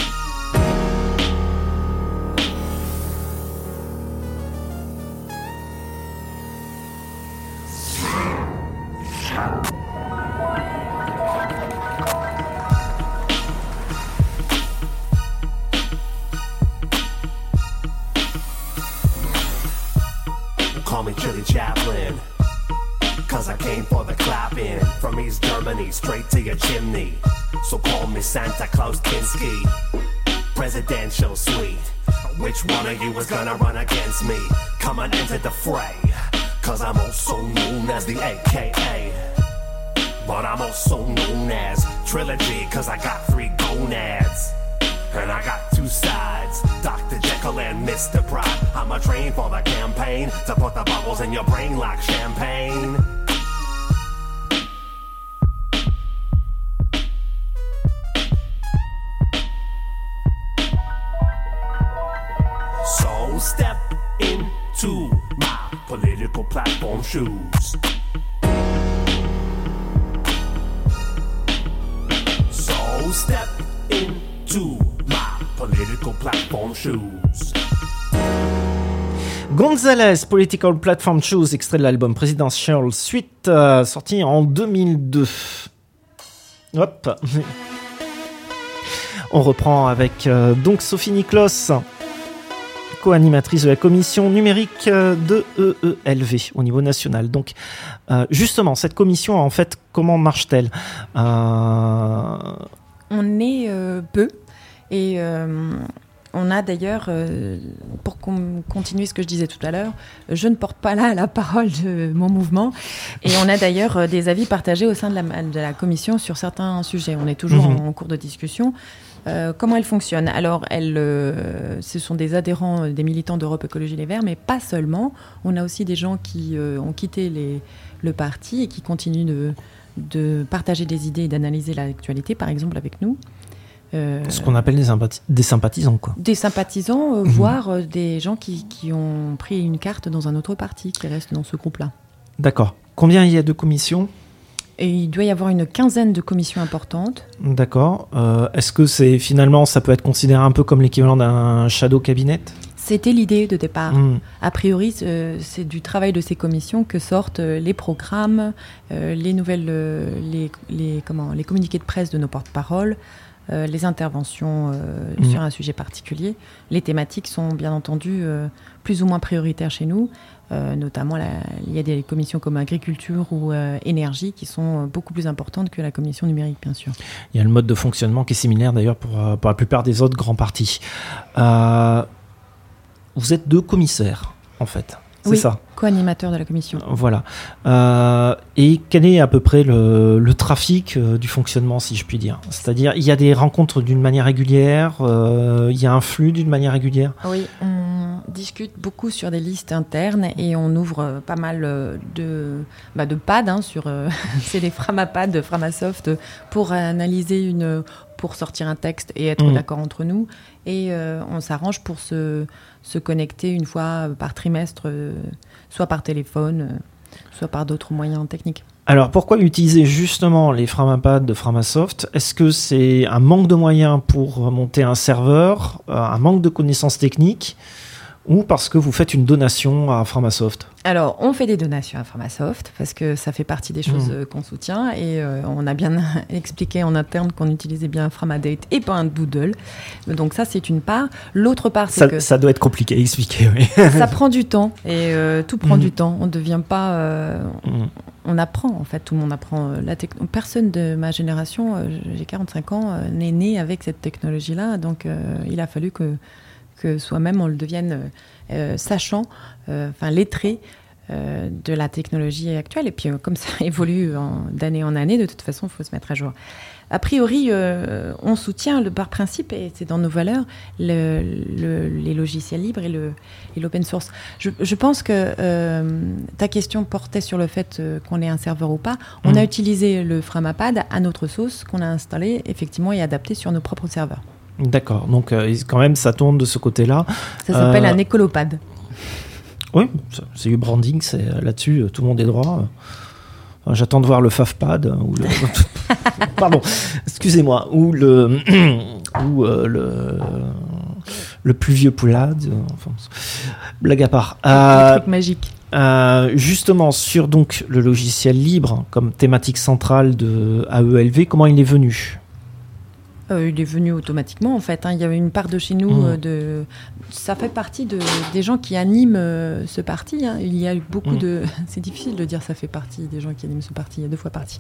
Call me Chili Chaplin, cause I came for the clapping. From East Germany straight to your chimney. So call me Santa Claus Kinski, presidential suite. Which one of you is gonna run against me? Come and enter the fray, cause I'm also known as the A K A. But I'm also known as Trilogy, cause I got three gonads. And I got two sides, Doctor Jekyll and Mister Pride. I'm a train for the campaign, to put the bubbles in your brain like champagne. So step into my political platform shoes. So step into my political platform shoes. Gonzalez, Political Platform Shoes, extrait de l'album Presidential Suite, euh, sorti en deux mille deux. Hop. On reprend avec euh, donc Sophie Niklos, co-animatrice de la commission numérique de E E L V au niveau national. Donc, euh, justement, cette commission, en fait, comment marche-t-elle ? euh... On est euh, peu et euh, on a d'ailleurs, euh, pour com- continuer ce que je disais tout à l'heure, je ne porte pas là la parole de mon mouvement et on a d'ailleurs euh, des avis partagés au sein de la, de la commission sur certains sujets. On est toujours mmh. en, en cours de discussion. Euh, comment elle fonctionne ? Alors, elle, euh, ce sont des adhérents, des militants d'Europe Écologie Les Verts, mais pas seulement. On a aussi des gens qui euh, ont quitté les, le parti et qui continuent de, de partager des idées et d'analyser l'actualité, par exemple avec nous. Euh, Ce qu'on appelle des, sympathi- des sympathisants, quoi. Des sympathisants, euh, mmh. voire euh, des gens qui, qui ont pris une carte dans un autre parti, qui restent dans ce groupe-là. D'accord. Combien il y a de commissions ? Et il doit y avoir une quinzaine de commissions importantes. D'accord. Euh, est-ce que c'est finalement, ça peut être considéré un peu comme l'équivalent d'un shadow cabinet ? C'était l'idée de départ. Mmh. A priori, c'est, c'est du travail de ces commissions que sortent les programmes, euh, les nouvelles, euh, les, les, comment, les communiqués de presse de nos porte-paroles, euh, les interventions euh, mmh. sur un sujet particulier. Les thématiques sont bien entendu euh, plus ou moins prioritaires chez nous. Euh, notamment, la, il y a des commissions comme agriculture ou euh, énergie qui sont beaucoup plus importantes que la commission numérique, bien sûr. Il y a le mode de fonctionnement qui est similaire d'ailleurs pour, pour la plupart des autres grands partis. Euh, vous êtes deux commissaires, en fait. C'est oui, ça. co-animateur de la commission. Voilà. Euh, et quel est à peu près le, le trafic euh, du fonctionnement, si je puis dire ? C'est-à-dire, il y a des rencontres d'une manière régulière, euh, il y a un flux d'une manière régulière ? Oui, on discute beaucoup sur des listes internes et on ouvre pas mal de, bah de pads, hein, sur, euh, c'est les Framapads de Framasoft, pour analyser une... pour sortir un texte et être mmh. d'accord entre nous. Et euh, on s'arrange pour se, se connecter une fois par trimestre, euh, soit par téléphone, euh, soit par d'autres moyens techniques. Alors, pourquoi utiliser justement les Framapads de Framasoft ? Est-ce que c'est un manque de moyens pour monter un serveur, un manque de connaissances techniques, ou parce que vous faites une donation à Framasoft ? Alors, on fait des donations à Framasoft parce que ça fait partie des choses mmh. qu'on soutient et euh, on a bien expliqué en interne qu'on utilisait bien un Framadate et pas un Doodle. Donc ça, c'est une part. L'autre part, c'est ça, que... Ça doit être compliqué à expliquer, oui. Ça prend du temps et euh, tout prend mmh. du temps. On ne devient pas... Euh, mmh. On apprend, en fait. Tout le monde apprend. La techn- Personne de ma génération, euh, j'ai quarante-cinq ans, euh, n'est né avec cette technologie-là. Donc, euh, il a fallu que... que soi-même on le devienne euh, sachant, enfin euh, lettré euh, de la technologie actuelle. Et puis, euh, comme ça évolue en, d'année en année, de toute façon, il faut se mettre à jour. A priori, euh, on soutient le, par principe, et c'est dans nos valeurs, le, le, les logiciels libres et, le, et l'open source. Je, je pense que euh, ta question portait sur le fait euh, qu'on ait un serveur ou pas. On mmh. a utilisé le Framapad à notre sauce, qu'on a installé effectivement et adapté sur nos propres serveurs. D'accord, donc euh, quand même ça tourne de ce côté-là. Ça s'appelle euh... un écolopad. Oui, c'est du branding, c'est, là-dessus tout le monde est droit. Enfin, j'attends de voir le Fafpad ou le pardon, excusez-moi, ou le ou euh, le le plus vieux Poulad. Enfin, blague à part. Euh, un truc magique. Euh, justement sur donc le logiciel libre comme thématique centrale de A E L V, comment il est venu? Euh, il est venu automatiquement en fait. Hein. Il y avait une part de chez nous. Mmh. Euh, de... Ça fait partie de... des gens qui animent euh, ce parti. Hein. Il y a eu beaucoup mmh. de. C'est difficile de dire ça fait partie des gens qui animent ce parti. Il y a deux fois parti.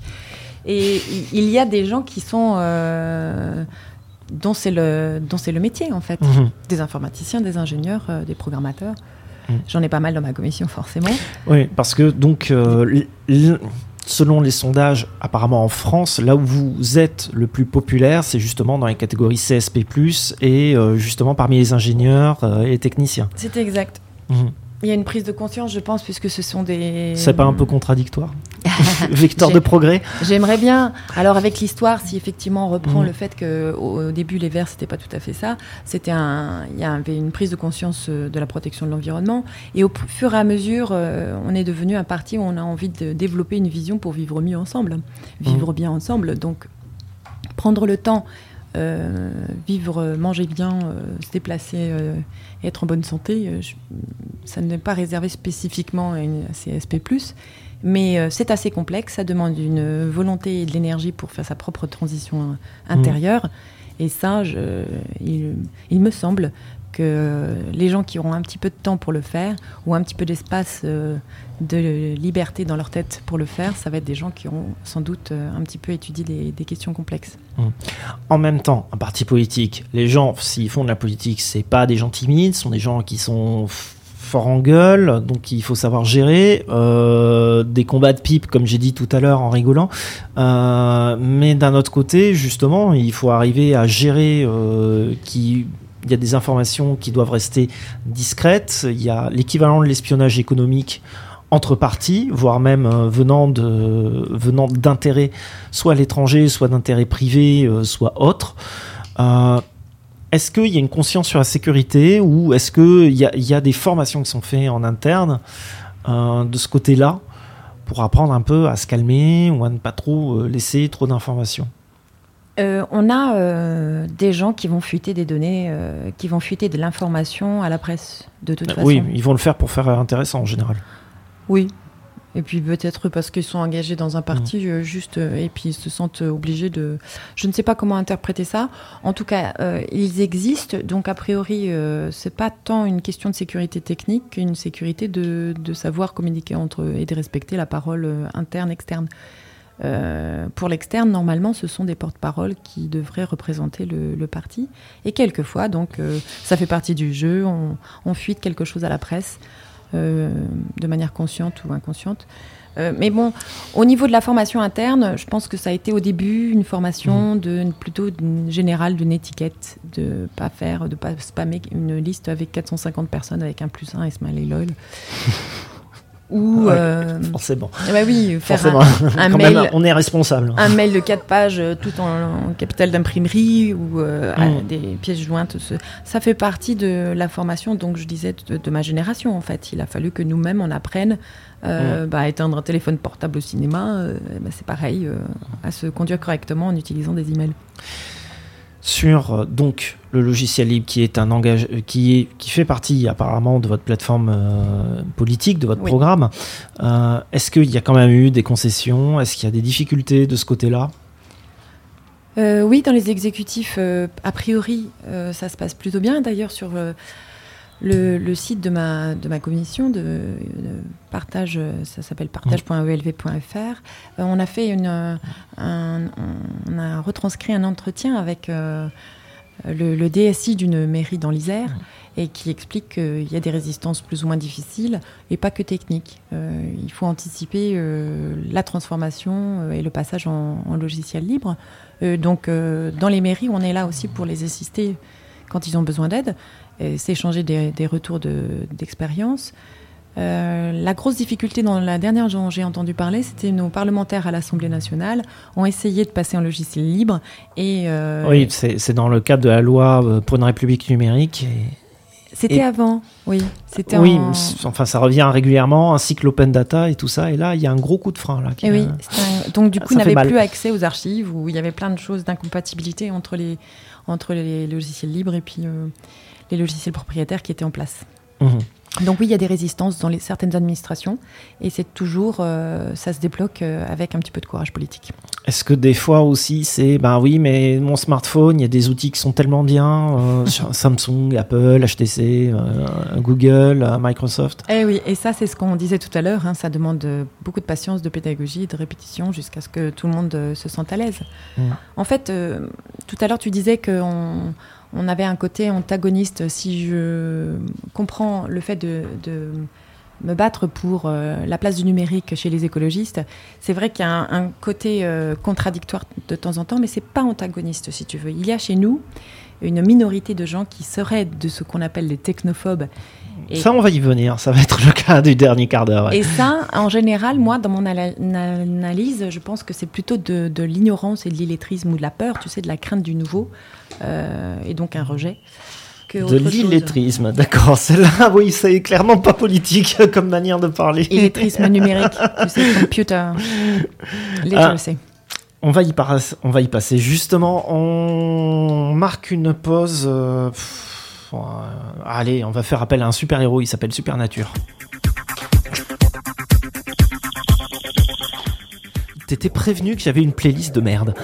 Et il y a des gens qui sont. Euh... dont, c'est le... dont c'est le métier en fait. Mmh. Des informaticiens, des ingénieurs, euh, des programmateurs. Mmh. J'en ai pas mal dans ma commission forcément. Oui, parce que donc. Euh, l- l- Selon les sondages, apparemment en France, là où vous êtes le plus populaire, c'est justement dans les catégories C S P plus, et euh, justement parmi les ingénieurs euh, et les techniciens. C'est exact. Mmh. Il y a une prise de conscience, je pense, puisque ce sont des... C'est pas un peu contradictoire? Vecteur de progrès? J'aimerais bien. Alors avec l'histoire, si effectivement on reprend mmh. le fait qu'au au début les Verts c'était pas tout à fait ça, c'était un, il y avait une prise de conscience de la protection de l'environnement, et au fur et à mesure, euh, on est devenu un parti où on a envie de développer une vision pour vivre mieux ensemble, vivre mmh. bien ensemble. Donc prendre le temps. Euh, vivre, manger bien, euh, se déplacer euh, et être en bonne santé, euh, je, ça n'est pas réservé spécifiquement à une C S P plus, mais euh, c'est assez complexe, ça demande une volonté et de l'énergie pour faire sa propre transition intérieure, mmh. et ça, je, il, il me semble que les gens qui auront un petit peu de temps pour le faire, ou un petit peu d'espace euh, de liberté dans leur tête pour le faire, ça va être des gens qui auront sans doute euh, un petit peu étudié des, des questions complexes. Mmh. En même temps, un parti politique, les gens, s'ils font de la politique, c'est pas des gens timides, ce sont des gens qui sont forts en gueule, donc il faut savoir gérer euh, des combats de pipe, comme j'ai dit tout à l'heure en rigolant, euh, mais d'un autre côté, justement, il faut arriver à gérer euh, qui... Il y a des informations qui doivent rester discrètes. Il y a l'équivalent de l'espionnage économique entre partis, voire même euh, venant, de, venant d'intérêts soit à l'étranger, soit d'intérêts privés, euh, soit autres. Euh, est-ce qu'il y a une conscience sur la sécurité, ou est-ce qu'il y a, il y a des formations qui sont faites en interne euh, de ce côté-là pour apprendre un peu à se calmer ou à ne pas trop euh, laisser trop d'informations? Euh, on a euh, des gens qui vont fuiter des données, euh, qui vont fuiter de l'information à la presse, de toute façon. Oui, ils vont le faire pour faire intéressant en général. Oui, et puis peut-être parce qu'ils sont engagés dans un parti, mmh. euh, juste, euh, et puis ils se sentent obligés de... Je ne sais pas comment interpréter ça. En tout cas, euh, ils existent, donc a priori, euh, c'est pas tant une question de sécurité technique qu'une sécurité de, de savoir communiquer entre eux et de respecter la parole euh, interne, externe. Euh, pour l'externe, normalement, ce sont des porte-paroles qui devraient représenter le, le parti. Et quelquefois, donc, euh, ça fait partie du jeu, on, on fuite quelque chose à la presse, euh, de manière consciente ou inconsciente. Euh, mais bon, au niveau de la formation interne, je pense que ça a été au début une formation de, plutôt d'une générale d'une étiquette, de pas faire, de pas spammer une liste avec quatre cent cinquante personnes avec un plus un et smiley lol. Ou ouais, euh, forcément. Bah oui, faire forcément. un, un Quand mail, même, on est responsable. Un mail de quatre pages, tout en, en capital d'imprimerie ou euh, mmh. des pièces jointes. Ce, ça fait partie de la formation, donc je disais de, de ma génération en fait. Il a fallu que nous-mêmes on apprenne euh, mmh. bah, à éteindre un téléphone portable au cinéma. Euh, bah, c'est pareil, euh, à se conduire correctement en utilisant des emails. Sur donc le logiciel libre qui est un engage, qui est qui fait partie apparemment de votre plateforme euh, politique, de votre oui. programme. Euh, est-ce qu'il y a quand même eu des concessions? Est-ce qu'il y a des difficultés de ce côté-là? euh, Oui, dans les exécutifs, euh, a priori, euh, ça se passe plutôt bien. D'ailleurs, sur euh, le, le site de ma de ma commission de, de partage, ça s'appelle partage point e l v point f r. Euh, on a fait une, un, on a retranscrit un entretien avec euh, le, le D S I d'une mairie dans l'Isère, et qui explique qu'il y a des résistances plus ou moins difficiles, et pas que techniques. Euh, il faut anticiper euh, la transformation euh, et le passage en, en logiciel libre. Euh, donc, euh, dans les mairies, on est là aussi pour les assister quand ils ont besoin d'aide, et s'échanger des, des retours de, d'expérience. Euh, la grosse difficulté dans la dernière dont j'ai entendu parler, c'était nos parlementaires à l'Assemblée nationale ont essayé de passer en logiciel libre. Et euh, oui, c'est, c'est dans le cadre de la loi pour une république numérique. Et... C'était et... avant, oui. C'était oui, en... enfin ça revient régulièrement, ainsi que l'open data et tout ça. Et là, il y a un gros coup de frein. Là, qui et a... oui, un... Donc du coup, ça on n'avait plus accès aux archives, où il y avait plein de choses d'incompatibilité entre les, entre les logiciels libres et puis euh, les logiciels propriétaires qui étaient en place. Mmh. Donc oui, il y a des résistances dans les, certaines administrations, et c'est toujours, euh, ça se débloque euh, avec un petit peu de courage politique. Est-ce que des fois aussi, c'est, ben oui, mais mon smartphone, il y a des outils qui sont tellement bien, euh, Samsung, Apple, H T C, euh, Google, euh, Microsoft. Eh oui, et ça, c'est ce qu'on disait tout à l'heure, hein, ça demande beaucoup de patience, de pédagogie, de répétition, jusqu'à ce que tout le monde euh, se sente à l'aise. Mmh. En fait, euh, tout à l'heure, tu disais qu'on... On avait un côté antagoniste. Si je comprends le fait de, de me battre pour euh, la place du numérique chez les écologistes, c'est vrai qu'il y a un, un côté euh, contradictoire de temps en temps, mais c'est pas antagoniste, si tu veux. Il y a chez nous une minorité de gens qui seraient de ce qu'on appelle les technophobes. Et ça, on va y venir. Ça va être le cas du dernier quart d'heure. Ouais. Et ça, en général, moi, dans mon ala- analyse, je pense que c'est plutôt de, de l'ignorance et de l'illettrisme ou de la peur, tu sais, de la crainte du nouveau, euh, et donc un rejet. Que de l'illettrisme, chose. D'accord. Celle-là, oui, c'est clairement pas politique comme manière de parler. Illettrisme numérique, tu sais, computer literacy. Ah. On va, y par- on va y passer. Justement, on marque une pause. Euh, pff, euh, allez, on va faire appel à un super-héros. Il s'appelle Supernature. T'étais prévenu que j'avais une playlist de merde.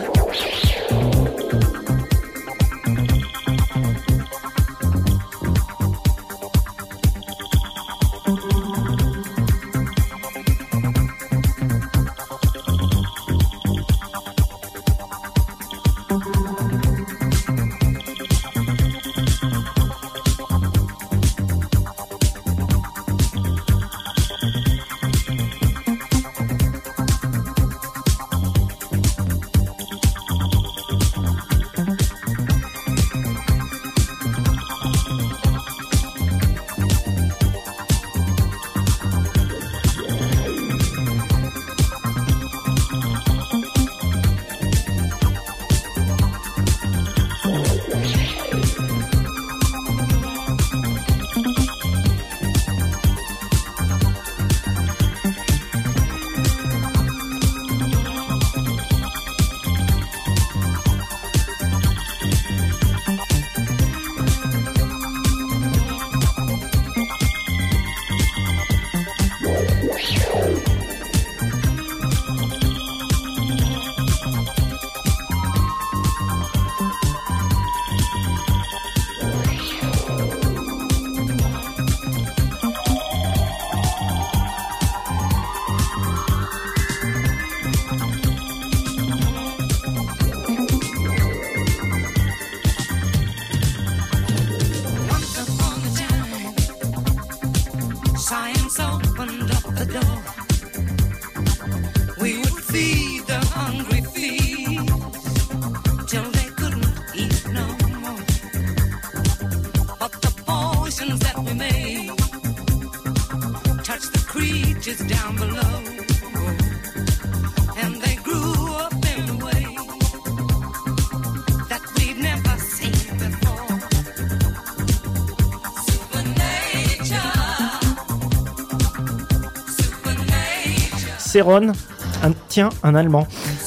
Céron, un, tiens, un Allemand.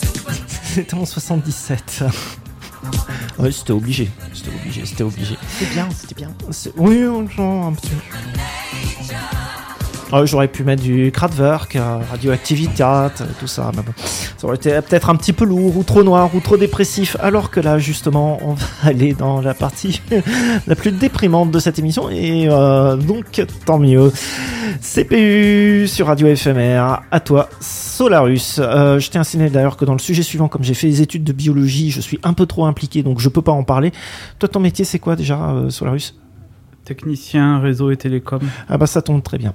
C'était en soixante-dix-sept. Oui, c'était obligé. C'était obligé, c'était obligé. C'était bien, c'était bien. C'est... Oui, genre, un petit... Oh, j'aurais pu mettre du Kraftwerk, euh, Radioactivitat, euh, tout ça. Mais bon, ça aurait été peut-être un petit peu lourd, ou trop noir, ou trop dépressif. Alors que là, justement, on va aller dans la partie la plus déprimante de cette émission. Et euh, donc, tant mieux. C P U sur Radio F M R. À toi, Solarus. Euh, je tiens à signaler d'ailleurs que dans le sujet suivant, comme j'ai fait des études de biologie, je suis un peu trop impliqué, donc je peux pas en parler. Toi, ton métier, c'est quoi déjà, euh, Solarus ? Technicien, réseau et télécom. Ah bah ça tombe très bien.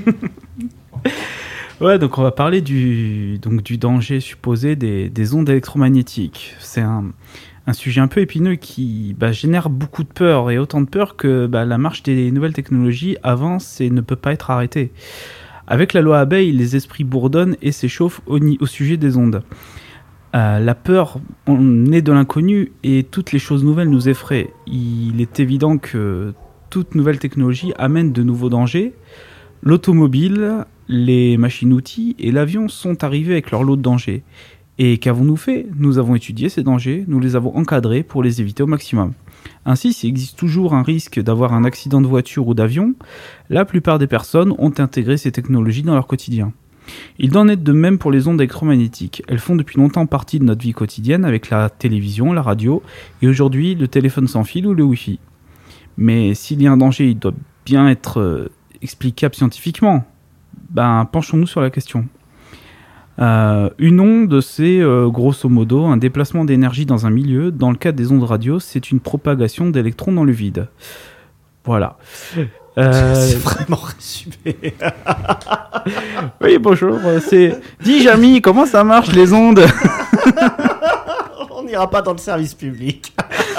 Ouais, donc on va parler du, donc du danger supposé des, des ondes électromagnétiques. C'est un, un sujet un peu épineux qui bah, génère beaucoup de peur, et autant de peur que bah, la marche des nouvelles technologies avance et ne peut pas être arrêtée. Avec la loi Abeille, les esprits bourdonnent et s'échauffent au, au sujet des ondes. Euh, la peur, on est de l'inconnu et toutes les choses nouvelles nous effraient. Il est évident que toute nouvelle technologie amène de nouveaux dangers. L'automobile, les machines-outils et l'avion sont arrivés avec leur lot de dangers. Et qu'avons-nous fait ? Nous avons étudié ces dangers, nous les avons encadrés pour les éviter au maximum. Ainsi, s'il existe toujours un risque d'avoir un accident de voiture ou d'avion, la plupart des personnes ont intégré ces technologies dans leur quotidien. Il en est de même pour les ondes électromagnétiques. Elles font depuis longtemps partie de notre vie quotidienne avec la télévision, la radio et aujourd'hui le téléphone sans fil ou le Wi-Fi. Mais s'il y a un danger, il doit bien être euh, explicable scientifiquement. Ben, penchons-nous sur la question. Euh, une onde, c'est euh, grosso modo un déplacement d'énergie dans un milieu. Dans le cas des ondes radio, c'est une propagation d'électrons dans le vide. Voilà. Euh... C'est vraiment résumé. Oui, bonjour. C'est... Dis, Jamy, comment ça marche les ondes ? On n'ira pas dans le service public.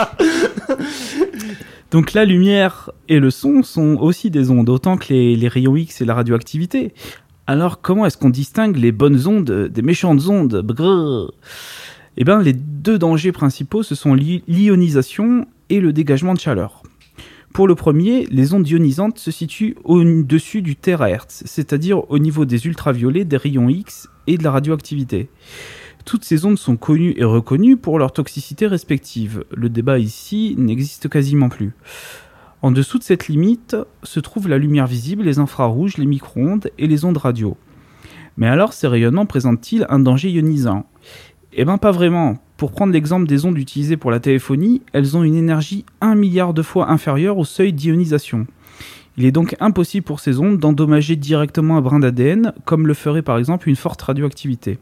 Donc la lumière et le son sont aussi des ondes, autant que les, les rayons X et la radioactivité. Alors comment est-ce qu'on distingue les bonnes ondes des méchantes ondes ? Brrr. Eh bien, les deux dangers principaux, ce sont l'ionisation et le dégagement de chaleur. Pour le premier, les ondes ionisantes se situent au-dessus du térahertz, c'est-à-dire au niveau des ultraviolets, des rayons X et de la radioactivité. Toutes ces ondes sont connues et reconnues pour leur toxicité respective. Le débat ici n'existe quasiment plus. En dessous de cette limite se trouve la lumière visible, les infrarouges, les micro-ondes et les ondes radio. Mais alors, ces rayonnements présentent-ils un danger ionisant ? Eh bien, pas vraiment. Pour prendre l'exemple des ondes utilisées pour la téléphonie, elles ont une énergie un milliard de fois inférieure au seuil d'ionisation. Il est donc impossible pour ces ondes d'endommager directement un brin d'A D N, comme le ferait par exemple une forte radioactivité.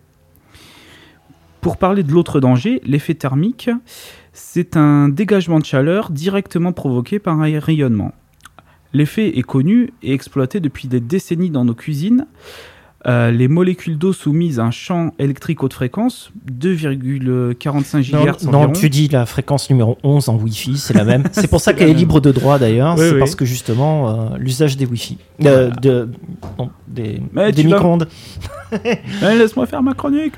Pour parler de l'autre danger, l'effet thermique, c'est un dégagement de chaleur directement provoqué par un rayonnement. L'effet est connu et exploité depuis des décennies dans nos cuisines. Euh, les molécules d'eau soumises à un champ électrique haute fréquence, deux virgule quarante-cinq gigahertz non, environ. Non, tu dis la fréquence numéro onze en Wi-Fi, c'est la même. C'est pour ça qu'elle est libre de droit d'ailleurs, oui, c'est oui. parce que justement, euh, l'usage des Wi-Fi, euh, de, non, des, des micro-ondes. Vas... Allez, laisse-moi faire ma chronique.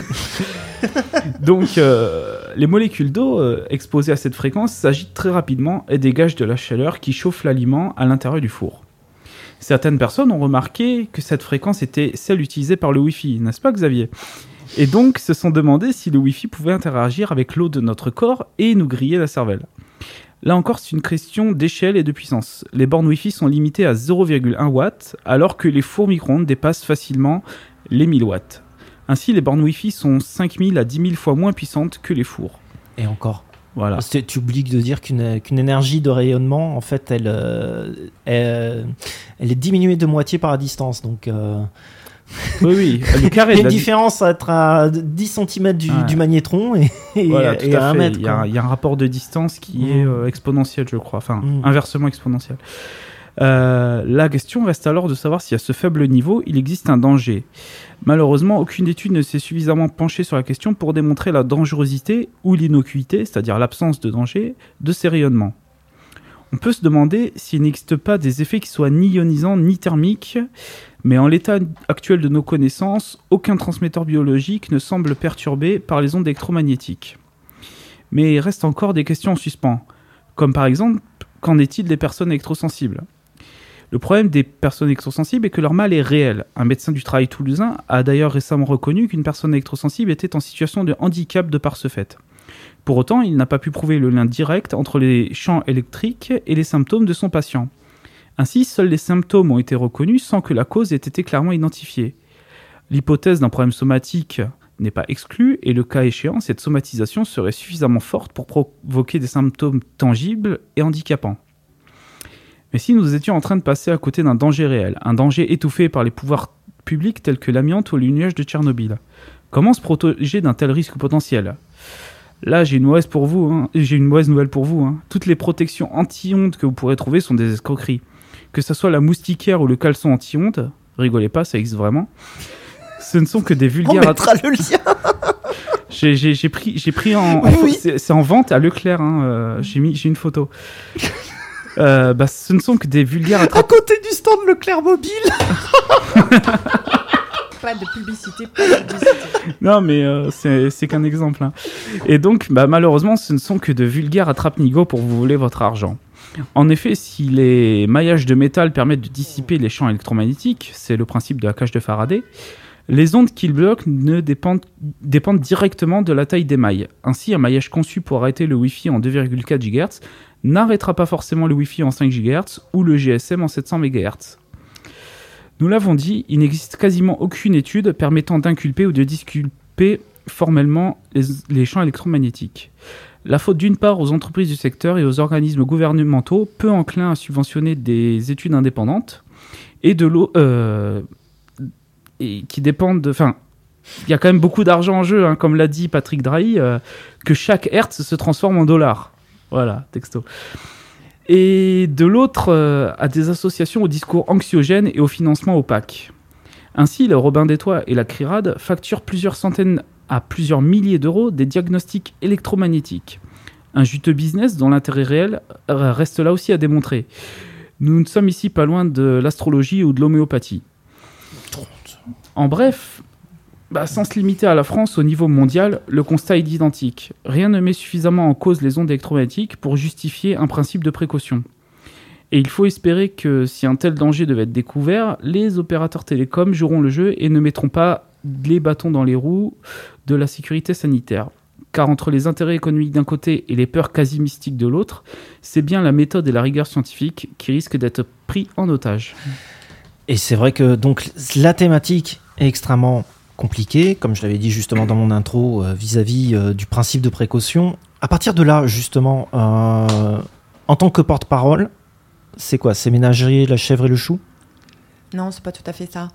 Donc, euh, les molécules d'eau euh, exposées à cette fréquence s'agitent très rapidement et dégagent de la chaleur qui chauffe l'aliment à l'intérieur du four. Certaines personnes ont remarqué que cette fréquence était celle utilisée par le Wi-Fi, n'est-ce pas Xavier ? Et donc se sont demandé si le Wi-Fi pouvait interagir avec l'eau de notre corps et nous griller la cervelle. Là encore, c'est une question d'échelle et de puissance. Les bornes Wi-Fi sont limitées à zéro virgule un watts, alors que les fours micro-ondes dépassent facilement les mille watts. Ainsi, les bornes Wi-Fi sont cinq mille à dix mille fois moins puissantes que les fours. Et encore. Voilà. Parce que tu oublies de dire qu'une, qu'une énergie de rayonnement, en fait, elle, euh, elle, elle est diminuée de moitié par la distance. Donc, euh... oui, oui. Le carré il y a une la... différence à être à dix centimètres du, ouais. du magnétron et, et, voilà, tout et à à un fait. mètre. Il y, a, il y a un rapport de distance qui mmh. est euh, exponentiel, je crois. Enfin, mmh. inversement exponentiel. Euh, la question reste alors de savoir si à ce faible niveau, il existe un danger. Malheureusement, aucune étude ne s'est suffisamment penchée sur la question pour démontrer la dangerosité ou l'innocuité, c'est-à-dire l'absence de danger, de ces rayonnements. On peut se demander s'il n'existe pas des effets qui soient ni ionisants ni thermiques, mais en l'état actuel de nos connaissances, aucun transmetteur biologique ne semble perturbé par les ondes électromagnétiques. Mais il reste encore des questions en suspens, comme par exemple, qu'en est-il des personnes électrosensibles ? Le problème des personnes électrosensibles est que leur mal est réel. Un médecin du travail toulousain a d'ailleurs récemment reconnu qu'une personne électrosensible était en situation de handicap de par ce fait. Pour autant, il n'a pas pu prouver le lien direct entre les champs électriques et les symptômes de son patient. Ainsi, seuls les symptômes ont été reconnus sans que la cause ait été clairement identifiée. L'hypothèse d'un problème somatique n'est pas exclue, et le cas échéant, cette somatisation serait suffisamment forte pour provoquer des symptômes tangibles et handicapants. Mais si nous étions en train de passer à côté d'un danger réel, un danger étouffé par les pouvoirs publics tels que l'amiante ou les nuages de Tchernobyl, comment se protéger d'un tel risque potentiel ? Là, j'ai une mauvaise pour vous, hein. j'ai une mauvaise nouvelle pour vous. Hein. Toutes les protections anti-ondes que vous pourrez trouver sont des escroqueries. Que ce soit la moustiquaire ou le caleçon anti-ondes, rigolez pas, ça existe vraiment. Ce ne sont que des vulgaires... On mettra le lien. j'ai, j'ai, j'ai pris, j'ai pris en... Oui, en oui. C'est, c'est en vente à Leclerc, hein. euh, j'ai, mis, j'ai une photo. euh, bah, ce ne sont que des vulgaires... À côté du stand Leclerc Mobile. Pas de publicité, pas de publicité. Non, mais euh, c'est, c'est qu'un exemple. Hein. Et donc, bah, malheureusement, ce ne sont que de vulgaires attrape-nigots pour vous voler votre argent. En effet, si les maillages de métal permettent de dissiper les champs électromagnétiques, c'est le principe de la cage de Faraday, les ondes qu'ils bloquent ne dépendent, dépendent directement de la taille des mailles. Ainsi, un maillage conçu pour arrêter le Wi-Fi en deux virgule quatre gigahertz n'arrêtera pas forcément le Wi-Fi en cinq gigahertz ou le G S M en sept cents mégahertz. Nous l'avons dit, il n'existe quasiment aucune étude permettant d'inculper ou de disculper formellement les, les champs électromagnétiques. La faute d'une part aux entreprises du secteur et aux organismes gouvernementaux peu enclins à subventionner des études indépendantes, et de l'eau euh, et qui dépendent de... Enfin, il y a quand même beaucoup d'argent en jeu, hein, comme l'a dit Patrick Drahi, euh, que chaque hertz se transforme en dollars. Voilà, texto. Et de l'autre, euh, à des associations au discours anxiogène et au financement opaque. Ainsi, le Robin des Toits et la CRIRAD facturent plusieurs centaines à plusieurs milliers d'euros des diagnostics électromagnétiques. Un juteux business dont l'intérêt réel reste là aussi à démontrer. Nous ne sommes ici pas loin de l'astrologie ou de l'homéopathie. En bref, bah, sans se limiter à la France, au niveau mondial, le constat est identique. Rien ne met suffisamment en cause les ondes électromagnétiques pour justifier un principe de précaution. Et il faut espérer que si un tel danger devait être découvert, les opérateurs télécoms joueront le jeu et ne mettront pas les bâtons dans les roues de la sécurité sanitaire. Car entre les intérêts économiques d'un côté et les peurs quasi mystiques de l'autre, c'est bien la méthode et la rigueur scientifique qui risquent d'être pris en otage. Et c'est vrai que donc la thématique est extrêmement compliquée, comme je l'avais dit justement dans mon intro, euh, vis-à-vis euh, du principe de précaution. À partir de là, justement, euh, en tant que porte-parole, c'est quoi ? C'est ménager la chèvre et le chou ? Non, c'est pas tout à fait ça.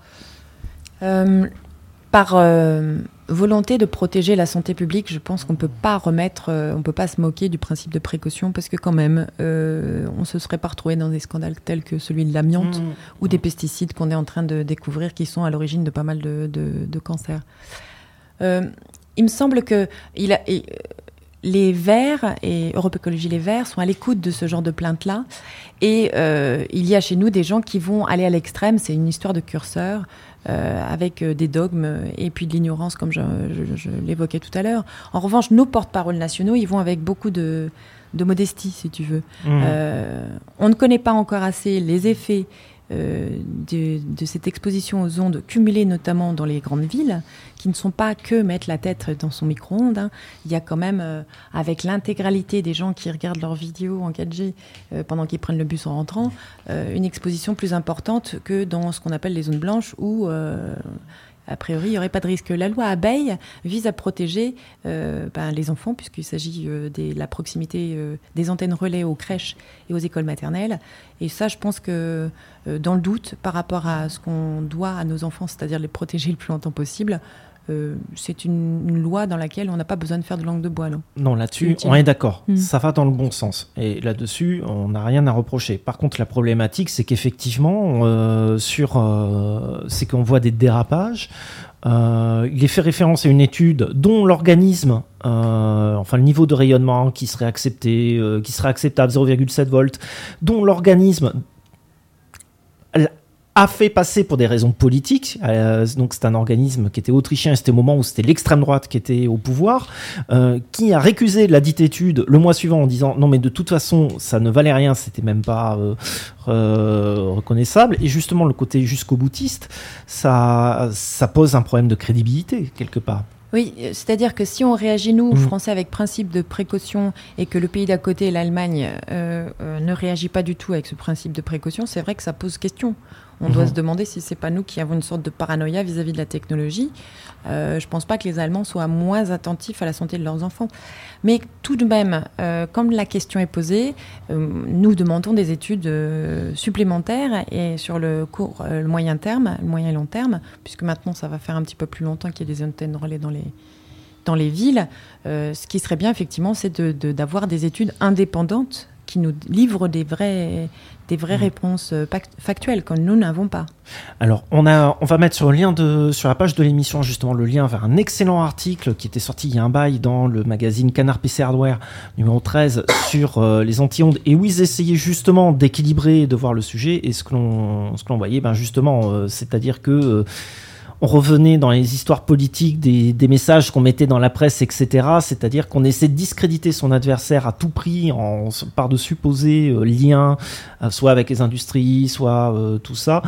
Euh, par euh, volonté de protéger la santé publique, je pense qu'on peut pas remettre, euh, on peut pas se moquer du principe de précaution parce que quand même, euh, on se serait pas retrouvé dans des scandales tels que celui de l'amiante mmh. ou des pesticides qu'on est en train de découvrir qui sont à l'origine de pas mal de, de, de cancers. Euh, il me semble que il a, et, les Verts et Europe Écologie Les Verts sont à l'écoute de ce genre de plaintes-là. Et euh, il y a chez nous des gens qui vont aller à l'extrême. C'est une histoire de curseur euh, avec euh, des dogmes et puis de l'ignorance, comme je, je, je l'évoquais tout à l'heure. En revanche, nos porte-paroles nationaux, ils vont avec beaucoup de, de modestie, si tu veux. Mmh. Euh, on ne connaît pas encore assez les effets Euh, de, de cette exposition aux ondes cumulées notamment dans les grandes villes, qui ne sont pas que mettre la tête dans son micro-ondes. Hein. Il y a quand même, euh, avec l'intégralité des gens qui regardent leurs vidéos en quatre G euh, pendant qu'ils prennent le bus en rentrant, euh, une exposition plus importante que dans ce qu'on appelle les zones blanches où... Euh, a priori, il n'y aurait pas de risque. La loi Abeille vise à protéger euh, ben, les enfants, puisqu'il s'agit euh, de la proximité euh, des antennes relais aux crèches et aux écoles maternelles. Et ça, je pense que euh, dans le doute, par rapport à ce qu'on doit à nos enfants, c'est-à-dire les protéger le plus longtemps possible, euh, c'est une, une loi dans laquelle on n'a pas besoin de faire de langue de bois. Non, non là-dessus, on est d'accord. Mmh. Ça va dans le bon sens. Et là-dessus, on n'a rien à reprocher. Par contre, la problématique, c'est qu'effectivement, euh, sur, euh, c'est qu'on voit des dérapages. Euh, il est fait référence à une étude dont l'organisme, euh, enfin le niveau de rayonnement qui serait accepté, euh, qui serait acceptable, zéro virgule sept volts, dont l'organisme a fait passer pour des raisons politiques, euh, donc c'est un organisme qui était autrichien, et c'était au moment où c'était l'extrême droite qui était au pouvoir, euh, qui a récusé la dite étude le mois suivant en disant non mais de toute façon ça ne valait rien, c'était même pas euh, euh, reconnaissable, et justement le côté jusqu'au boutiste, ça, ça pose un problème de crédibilité quelque part. Oui, c'est-à-dire que si on réagit, nous, Mmh. Français, avec principe de précaution, et que le pays d'à côté, l'Allemagne, euh, euh, ne réagit pas du tout avec ce principe de précaution, c'est vrai que ça pose question. On Mmh. doit se demander si c'est pas nous qui avons une sorte de paranoïa vis-à-vis de la technologie. Euh, je pense pas que les Allemands soient moins attentifs à la santé de leurs enfants. Mais tout de même, euh, comme la question est posée, euh, nous demandons des études euh, supplémentaires et sur le court, euh, le moyen terme, le moyen et long terme, puisque maintenant ça va faire un petit peu plus longtemps qu'il y ait des antennes relais dans les dans les villes. Euh, ce qui serait bien effectivement, c'est de, de, d'avoir des études indépendantes qui nous livrent des vraies des vraies réponses factuelles que nous n'avons pas. Alors, on, a, on va mettre sur le, lien de, sur la page de l'émission justement le lien vers un excellent article qui était sorti il y a un bail dans le magazine Canard P C Hardware numéro treize sur euh, les anti-ondes, et où ils essayaient justement d'équilibrer et de voir le sujet. Et ce que l'on, ce que l'on voyait, ben justement, euh, c'est-à-dire que euh, on revenait dans les histoires politiques des, des messages qu'on mettait dans la presse, et cetera. C'est-à-dire qu'on essaie de discréditer son adversaire à tout prix en, par de supposés euh, liens, euh, soit avec les industries, soit euh, tout ça.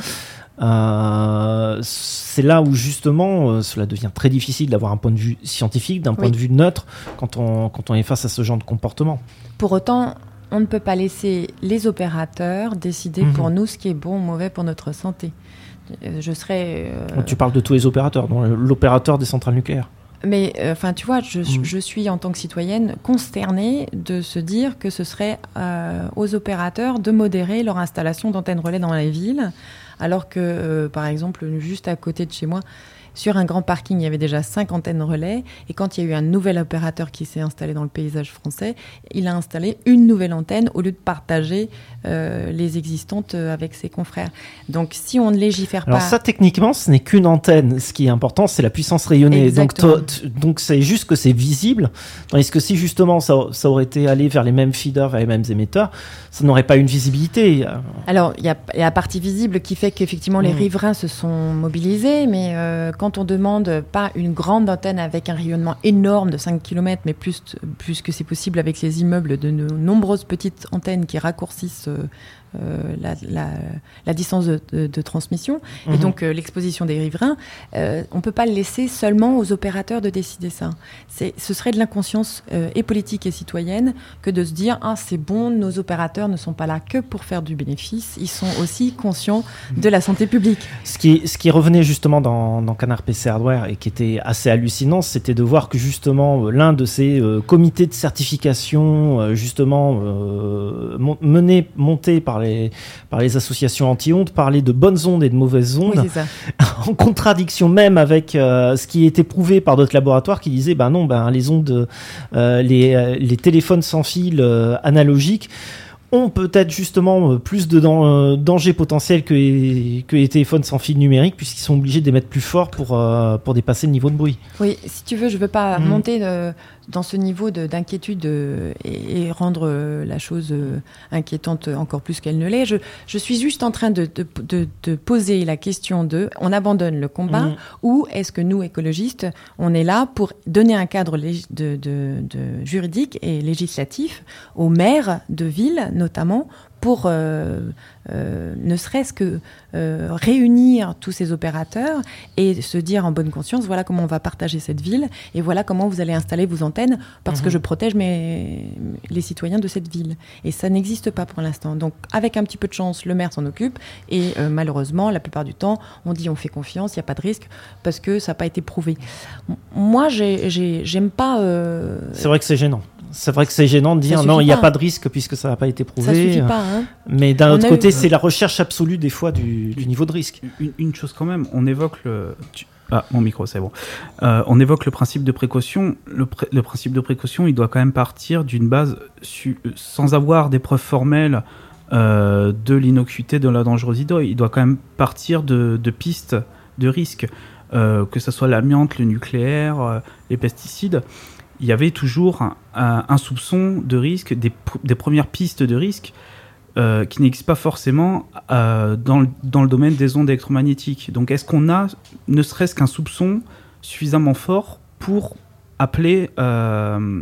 Euh, c'est là où justement euh, cela devient très difficile d'avoir un point de vue scientifique, d'un point Oui. de vue neutre quand on, quand on est face à ce genre de comportement. Pour autant, on ne peut pas laisser les opérateurs décider Mmh. pour nous ce qui est bon ou mauvais pour notre santé. Euh, Je serais... euh, Tu parles de tous les opérateurs, dont l'opérateur des centrales nucléaires. Mais enfin, euh, tu vois, je, Mmh. je suis en tant que citoyenne consternée de se dire que ce serait euh, aux opérateurs de modérer leur installation d'antennes relais dans les villes, alors que, euh, par exemple, juste à côté de chez moi, sur un grand parking, il y avait déjà cinq antennes relais, et quand il y a eu un nouvel opérateur qui s'est installé dans le paysage français, il a installé une nouvelle antenne au lieu de partager euh, les existantes avec ses confrères. Donc, si on ne légifère Alors pas... ça, techniquement, ce n'est qu'une antenne. Ce qui est important, c'est la puissance rayonnée. Donc, Exactement. toi, t- donc c'est juste que c'est visible. Tandis que si justement ça, ça aurait été allé vers les mêmes feeders, vers les mêmes émetteurs, ça n'aurait pas une visibilité. Alors, il y a, il y a la partie visible qui fait qu'effectivement, les Mmh. riverains se sont mobilisés, mais euh, quand on demande pas une grande antenne avec un rayonnement énorme de cinq kilomètres, mais plus, plus que c'est possible avec les immeubles, de no- nombreuses petites antennes qui raccourcissent euh, euh, la, la, la distance de, de, de transmission, Mhm. et donc euh, l'exposition des riverains, euh, on ne peut pas le laisser seulement aux opérateurs de décider ça. C'est, ce serait de l'inconscience euh, et politique et citoyenne que de se dire « Ah, c'est bon, nos opérateurs ne sont pas là que pour faire du bénéfice, ils sont aussi conscients de la santé publique. » Ce qui, ce qui revenait justement dans, dans Canard P C Hardware et qui était assez hallucinant, c'était de voir que justement euh, l'un de ces euh, comités de certification, euh, justement euh, mon- mené, monté par les, par les associations anti-ondes, parlait de bonnes ondes et de mauvaises Oui, ondes, c'est ça. en contradiction même avec euh, ce qui était prouvé par d'autres laboratoires qui disaient ben non, ben les ondes, euh, les, euh, les téléphones sans fil euh, analogiques ont peut-être justement euh, plus de dan- euh, danger potentiel que les, que les téléphones sans fil numérique, puisqu'ils sont obligés de les mettre plus fort pour, euh, pour dépasser le niveau de bruit. Oui, si tu veux, je ne veux pas Mhm. monter euh, dans ce niveau de, d'inquiétude euh, et, et rendre euh, la chose euh, inquiétante encore plus qu'elle ne l'est. Je, je suis juste en train de, de, de, de poser la question de on abandonne le combat Mhm. ou est-ce que nous, écologistes, on est là pour donner un cadre lég- de, de, de juridique et législatif aux maires de villes, notamment, pour euh, euh, ne serait-ce que euh, réunir tous ces opérateurs et se dire en bonne conscience, voilà comment on va partager cette ville et voilà comment vous allez installer vos antennes parce Mhm. que je protège mes, les citoyens de cette ville. Et ça n'existe pas pour l'instant. Donc avec un petit peu de chance, le maire s'en occupe et euh, malheureusement, la plupart du temps, on dit on fait confiance, il n'y a pas de risque parce que ça n'a pas été prouvé. M- Moi, j'ai, j'ai, j'aime pas... euh, C'est vrai que c'est gênant. C'est vrai que c'est gênant de dire Ça non, suffit il n'y a pas. pas de risque puisque ça n'a pas été prouvé. ça suffit pas, hein. Mais d'un On autre a côté, eu- c'est la recherche absolue des fois du, du niveau de risque. Une, une chose quand même, on évoque le... tu- Ah, mon micro, c'est bon. Euh, on évoque le principe de précaution. Le, pr- le principe de précaution, il doit quand même partir d'une base su- sans avoir des preuves formelles euh, de l'innocuité, de la dangerosité. Il doit quand même partir de, de pistes de risque, euh, que ce soit l'amiante, le nucléaire, euh, les pesticides. Il y avait toujours un, un- un soupçon de risque, des, pr- des premières pistes de risque euh, qui n'existent pas forcément euh, dans, le, dans le domaine des ondes électromagnétiques. Donc est-ce qu'on a ne serait-ce qu'un soupçon suffisamment fort pour appeler euh,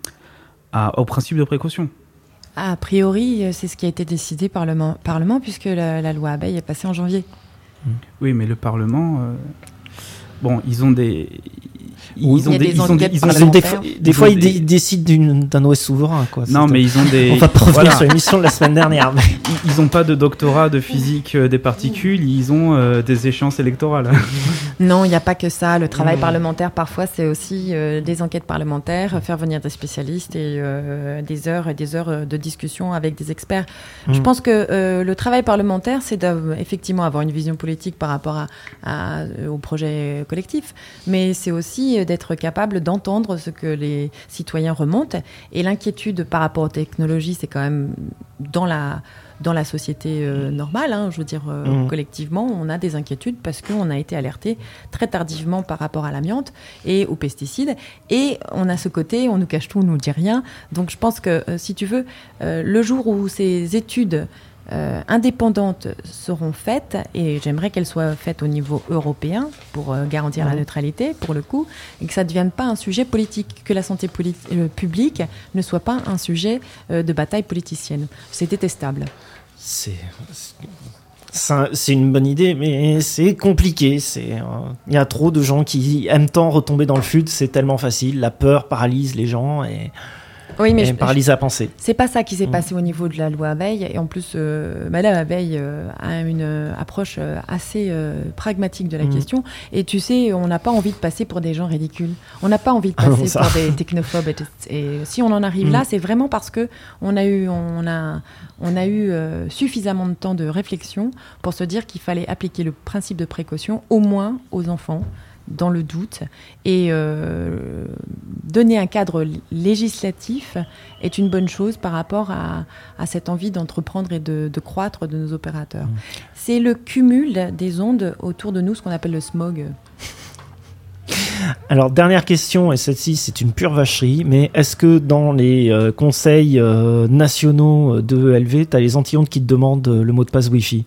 à, au principe de précaution ? A priori, c'est ce qui a été décidé par le man- Parlement puisque la, la loi Abeille est passée en janvier. Oui, mais le Parlement... euh, Bon, ils ont des... Ils Il ont y a des, des ils ont des, enquêtes ils ont Ils des- ont des, parlementaires. fois- des Ils fois, ont ils, des- dé- ils décident d'une- d'un O S souverain, quoi. Non, C'est- mais ils ont des. On va pas revenir voilà. sur l'émission de la semaine dernière. mais- Ils- Ils ont pas de doctorat de physique euh, des particules, ils ont euh, des échéances électorales. Non, il n'y a pas que ça. Le travail Mmh. parlementaire, parfois, c'est aussi euh, des enquêtes parlementaires, faire venir des spécialistes et euh, des heures et des heures de discussion avec des experts. Je Mmh. pense que euh, le travail parlementaire, c'est d'effectivement avoir une vision politique par rapport à, à- au projet collectif, mais c'est aussi d'être capable d'entendre ce que les citoyens remontent. Et l'inquiétude par rapport aux technologies, c'est quand même dans la dans la société euh, normale, hein, je veux dire, euh, Mmh. collectivement, on a des inquiétudes parce qu'on a été alerté très tardivement par rapport à l'amiante et aux pesticides. Et on a ce côté, on nous cache tout, on nous dit rien. Donc je pense que, euh, si tu veux, euh, le jour où ces études euh, indépendantes seront faites, et j'aimerais qu'elles soient faites au niveau européen pour euh, garantir la Mhm. neutralité, pour le coup, et que ça ne devienne pas un sujet politique, que la santé poli- euh, publique ne soit pas un sujet euh, de bataille politicienne. C'est détestable. C'est c'est un- c'est une bonne idée, mais c'est compliqué. C'est euh, il y a trop de gens qui aiment tant retomber dans le fut. C'est tellement facile. La peur paralyse les gens et, Oui, mais et je- paralyse à penser. C'est pas ça qui s'est Mm. passé au niveau de la loi Abeille. Et en plus, euh, Madame Abeille euh, a une euh, approche euh, assez euh, pragmatique de la Mm. question. Et tu sais, on n'a pas envie de passer pour des gens ridicules. On n'a pas envie de Ah non, passer ça. pour des technophobes. Et, et si on en arrive Mm. là, c'est vraiment parce que on a eu, on a, on a eu euh, suffisamment de temps de réflexion pour se dire qu'il fallait appliquer le principe de précaution au moins aux enfants, dans le doute, et euh, donner un cadre l- législatif est une bonne chose par rapport à, à cette envie d'entreprendre et de, de croître de nos opérateurs. C'est le cumul des ondes autour de nous, ce qu'on appelle le smog. Alors, dernière question, et celle-ci, c'est une pure vacherie, mais est-ce que dans les euh, conseils euh, nationaux de E L V, tu as les anti-ondes qui te demandent euh, le mot de passe Wi-Fi?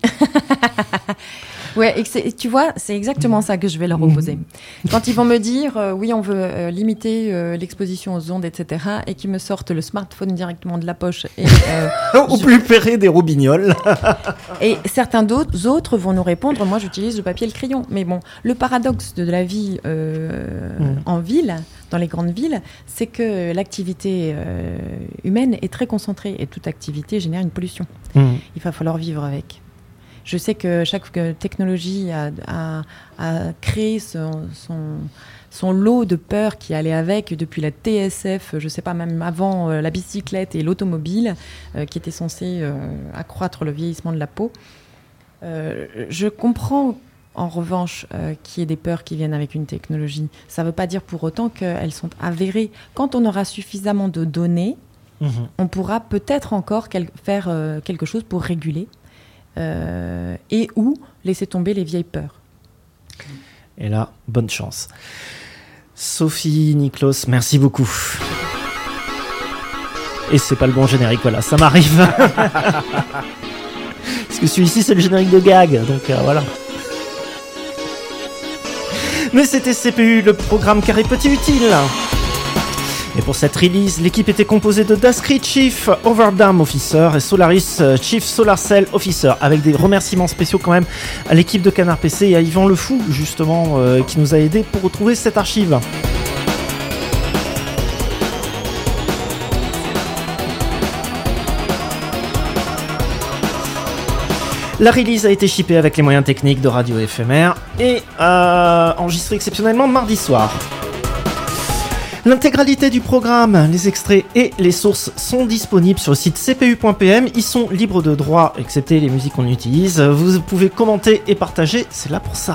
Ouais, et que c'est- tu vois, c'est exactement ça que je vais leur opposer. Quand ils vont me dire, euh, oui, on veut euh, limiter euh, l'exposition aux ondes, et cetera, et qu'ils me sortent le smartphone directement de la poche, et, euh, Au je- plus près des robignoles. et certains d'autres autres vont nous répondre, moi j'utilise le papier et le crayon. Mais bon, le paradoxe de la vie euh, Mm. en ville, dans les grandes villes, c'est que l'activité euh, humaine est très concentrée, et toute activité génère une pollution. Mm. Il va falloir vivre avec. Je sais que chaque euh, technologie a, a- a créé son, son, son lot de peurs qui allait avec, depuis la T S F, je ne sais pas, même avant euh, la bicyclette et l'automobile, euh, qui était censée euh, accroître le vieillissement de la peau. Euh, je comprends en revanche euh, qu'il y ait des peurs qui viennent avec une technologie. Ça ne veut pas dire pour autant qu'elles sont avérées. Quand on aura suffisamment de données, Mhm. on pourra peut-être encore quel- faire euh, quelque chose pour réguler. Euh, et ou laisser tomber les vieilles peurs. Et là, bonne chance. Sophie, Niklos, merci beaucoup. Et c'est pas le bon générique, voilà, ça m'arrive. Parce que celui-ci, c'est le générique de gag, donc euh, voilà. Mais c'était C P U, le programme carré petit utile. Et pour cette release, l'équipe était composée de Daskry Chief Overdam Officer et Solaris euh, Chief Solar Cell Officer, avec des remerciements spéciaux quand même à l'équipe de Canard P C et à Yvan Le Fou, justement, euh, qui nous a aidés pour retrouver cette archive. La release a été shippée avec les moyens techniques de Radio F M R et euh, enregistrée exceptionnellement mardi soir. L'intégralité du programme, les extraits et les sources sont disponibles sur le site c p u point p m. Ils sont libres de droit, excepté les musiques qu'on utilise. Vous pouvez commenter et partager, c'est là pour ça.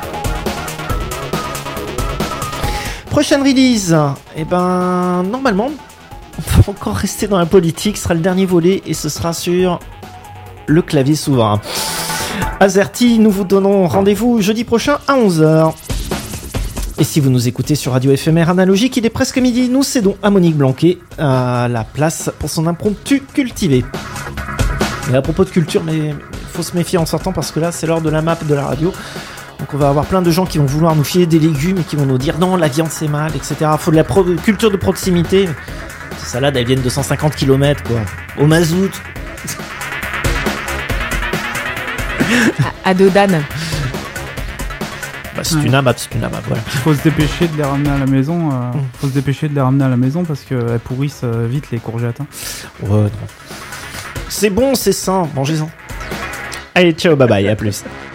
Prochaine release, et ben normalement, on va encore rester dans la politique, ce sera le dernier volet et ce sera sur le clavier souverain. Azerty, nous vous donnons rendez-vous jeudi prochain à onze heures. Et si vous nous écoutez sur Radio F M R Analogique, il est presque midi, nous cédons à Monique Blanquet à la place pour son impromptu cultivé. Et à propos de culture, mais il faut se méfier en sortant parce que là c'est l'heure de la map de la radio. Donc on va avoir plein de gens qui vont vouloir nous filer des légumes et qui vont nous dire non, la viande c'est mal, et cetera. Faut de la pro- culture de proximité. Ces salades elles viennent de cent cinquante kilomètres quoi, au mazout. À, à Dodane. Bah, c'est Ouais. une AMAP, c'est une AMAP, voilà. Il faut se dépêcher de les ramener à la maison. Euh, Mm. faut se dépêcher de les ramener à la maison parce qu'elles pourrissent euh, vite les courgettes. Hein. Ouais, non. C'est bon, c'est sain, mangez-en. Allez, ciao, bye bye, à plus.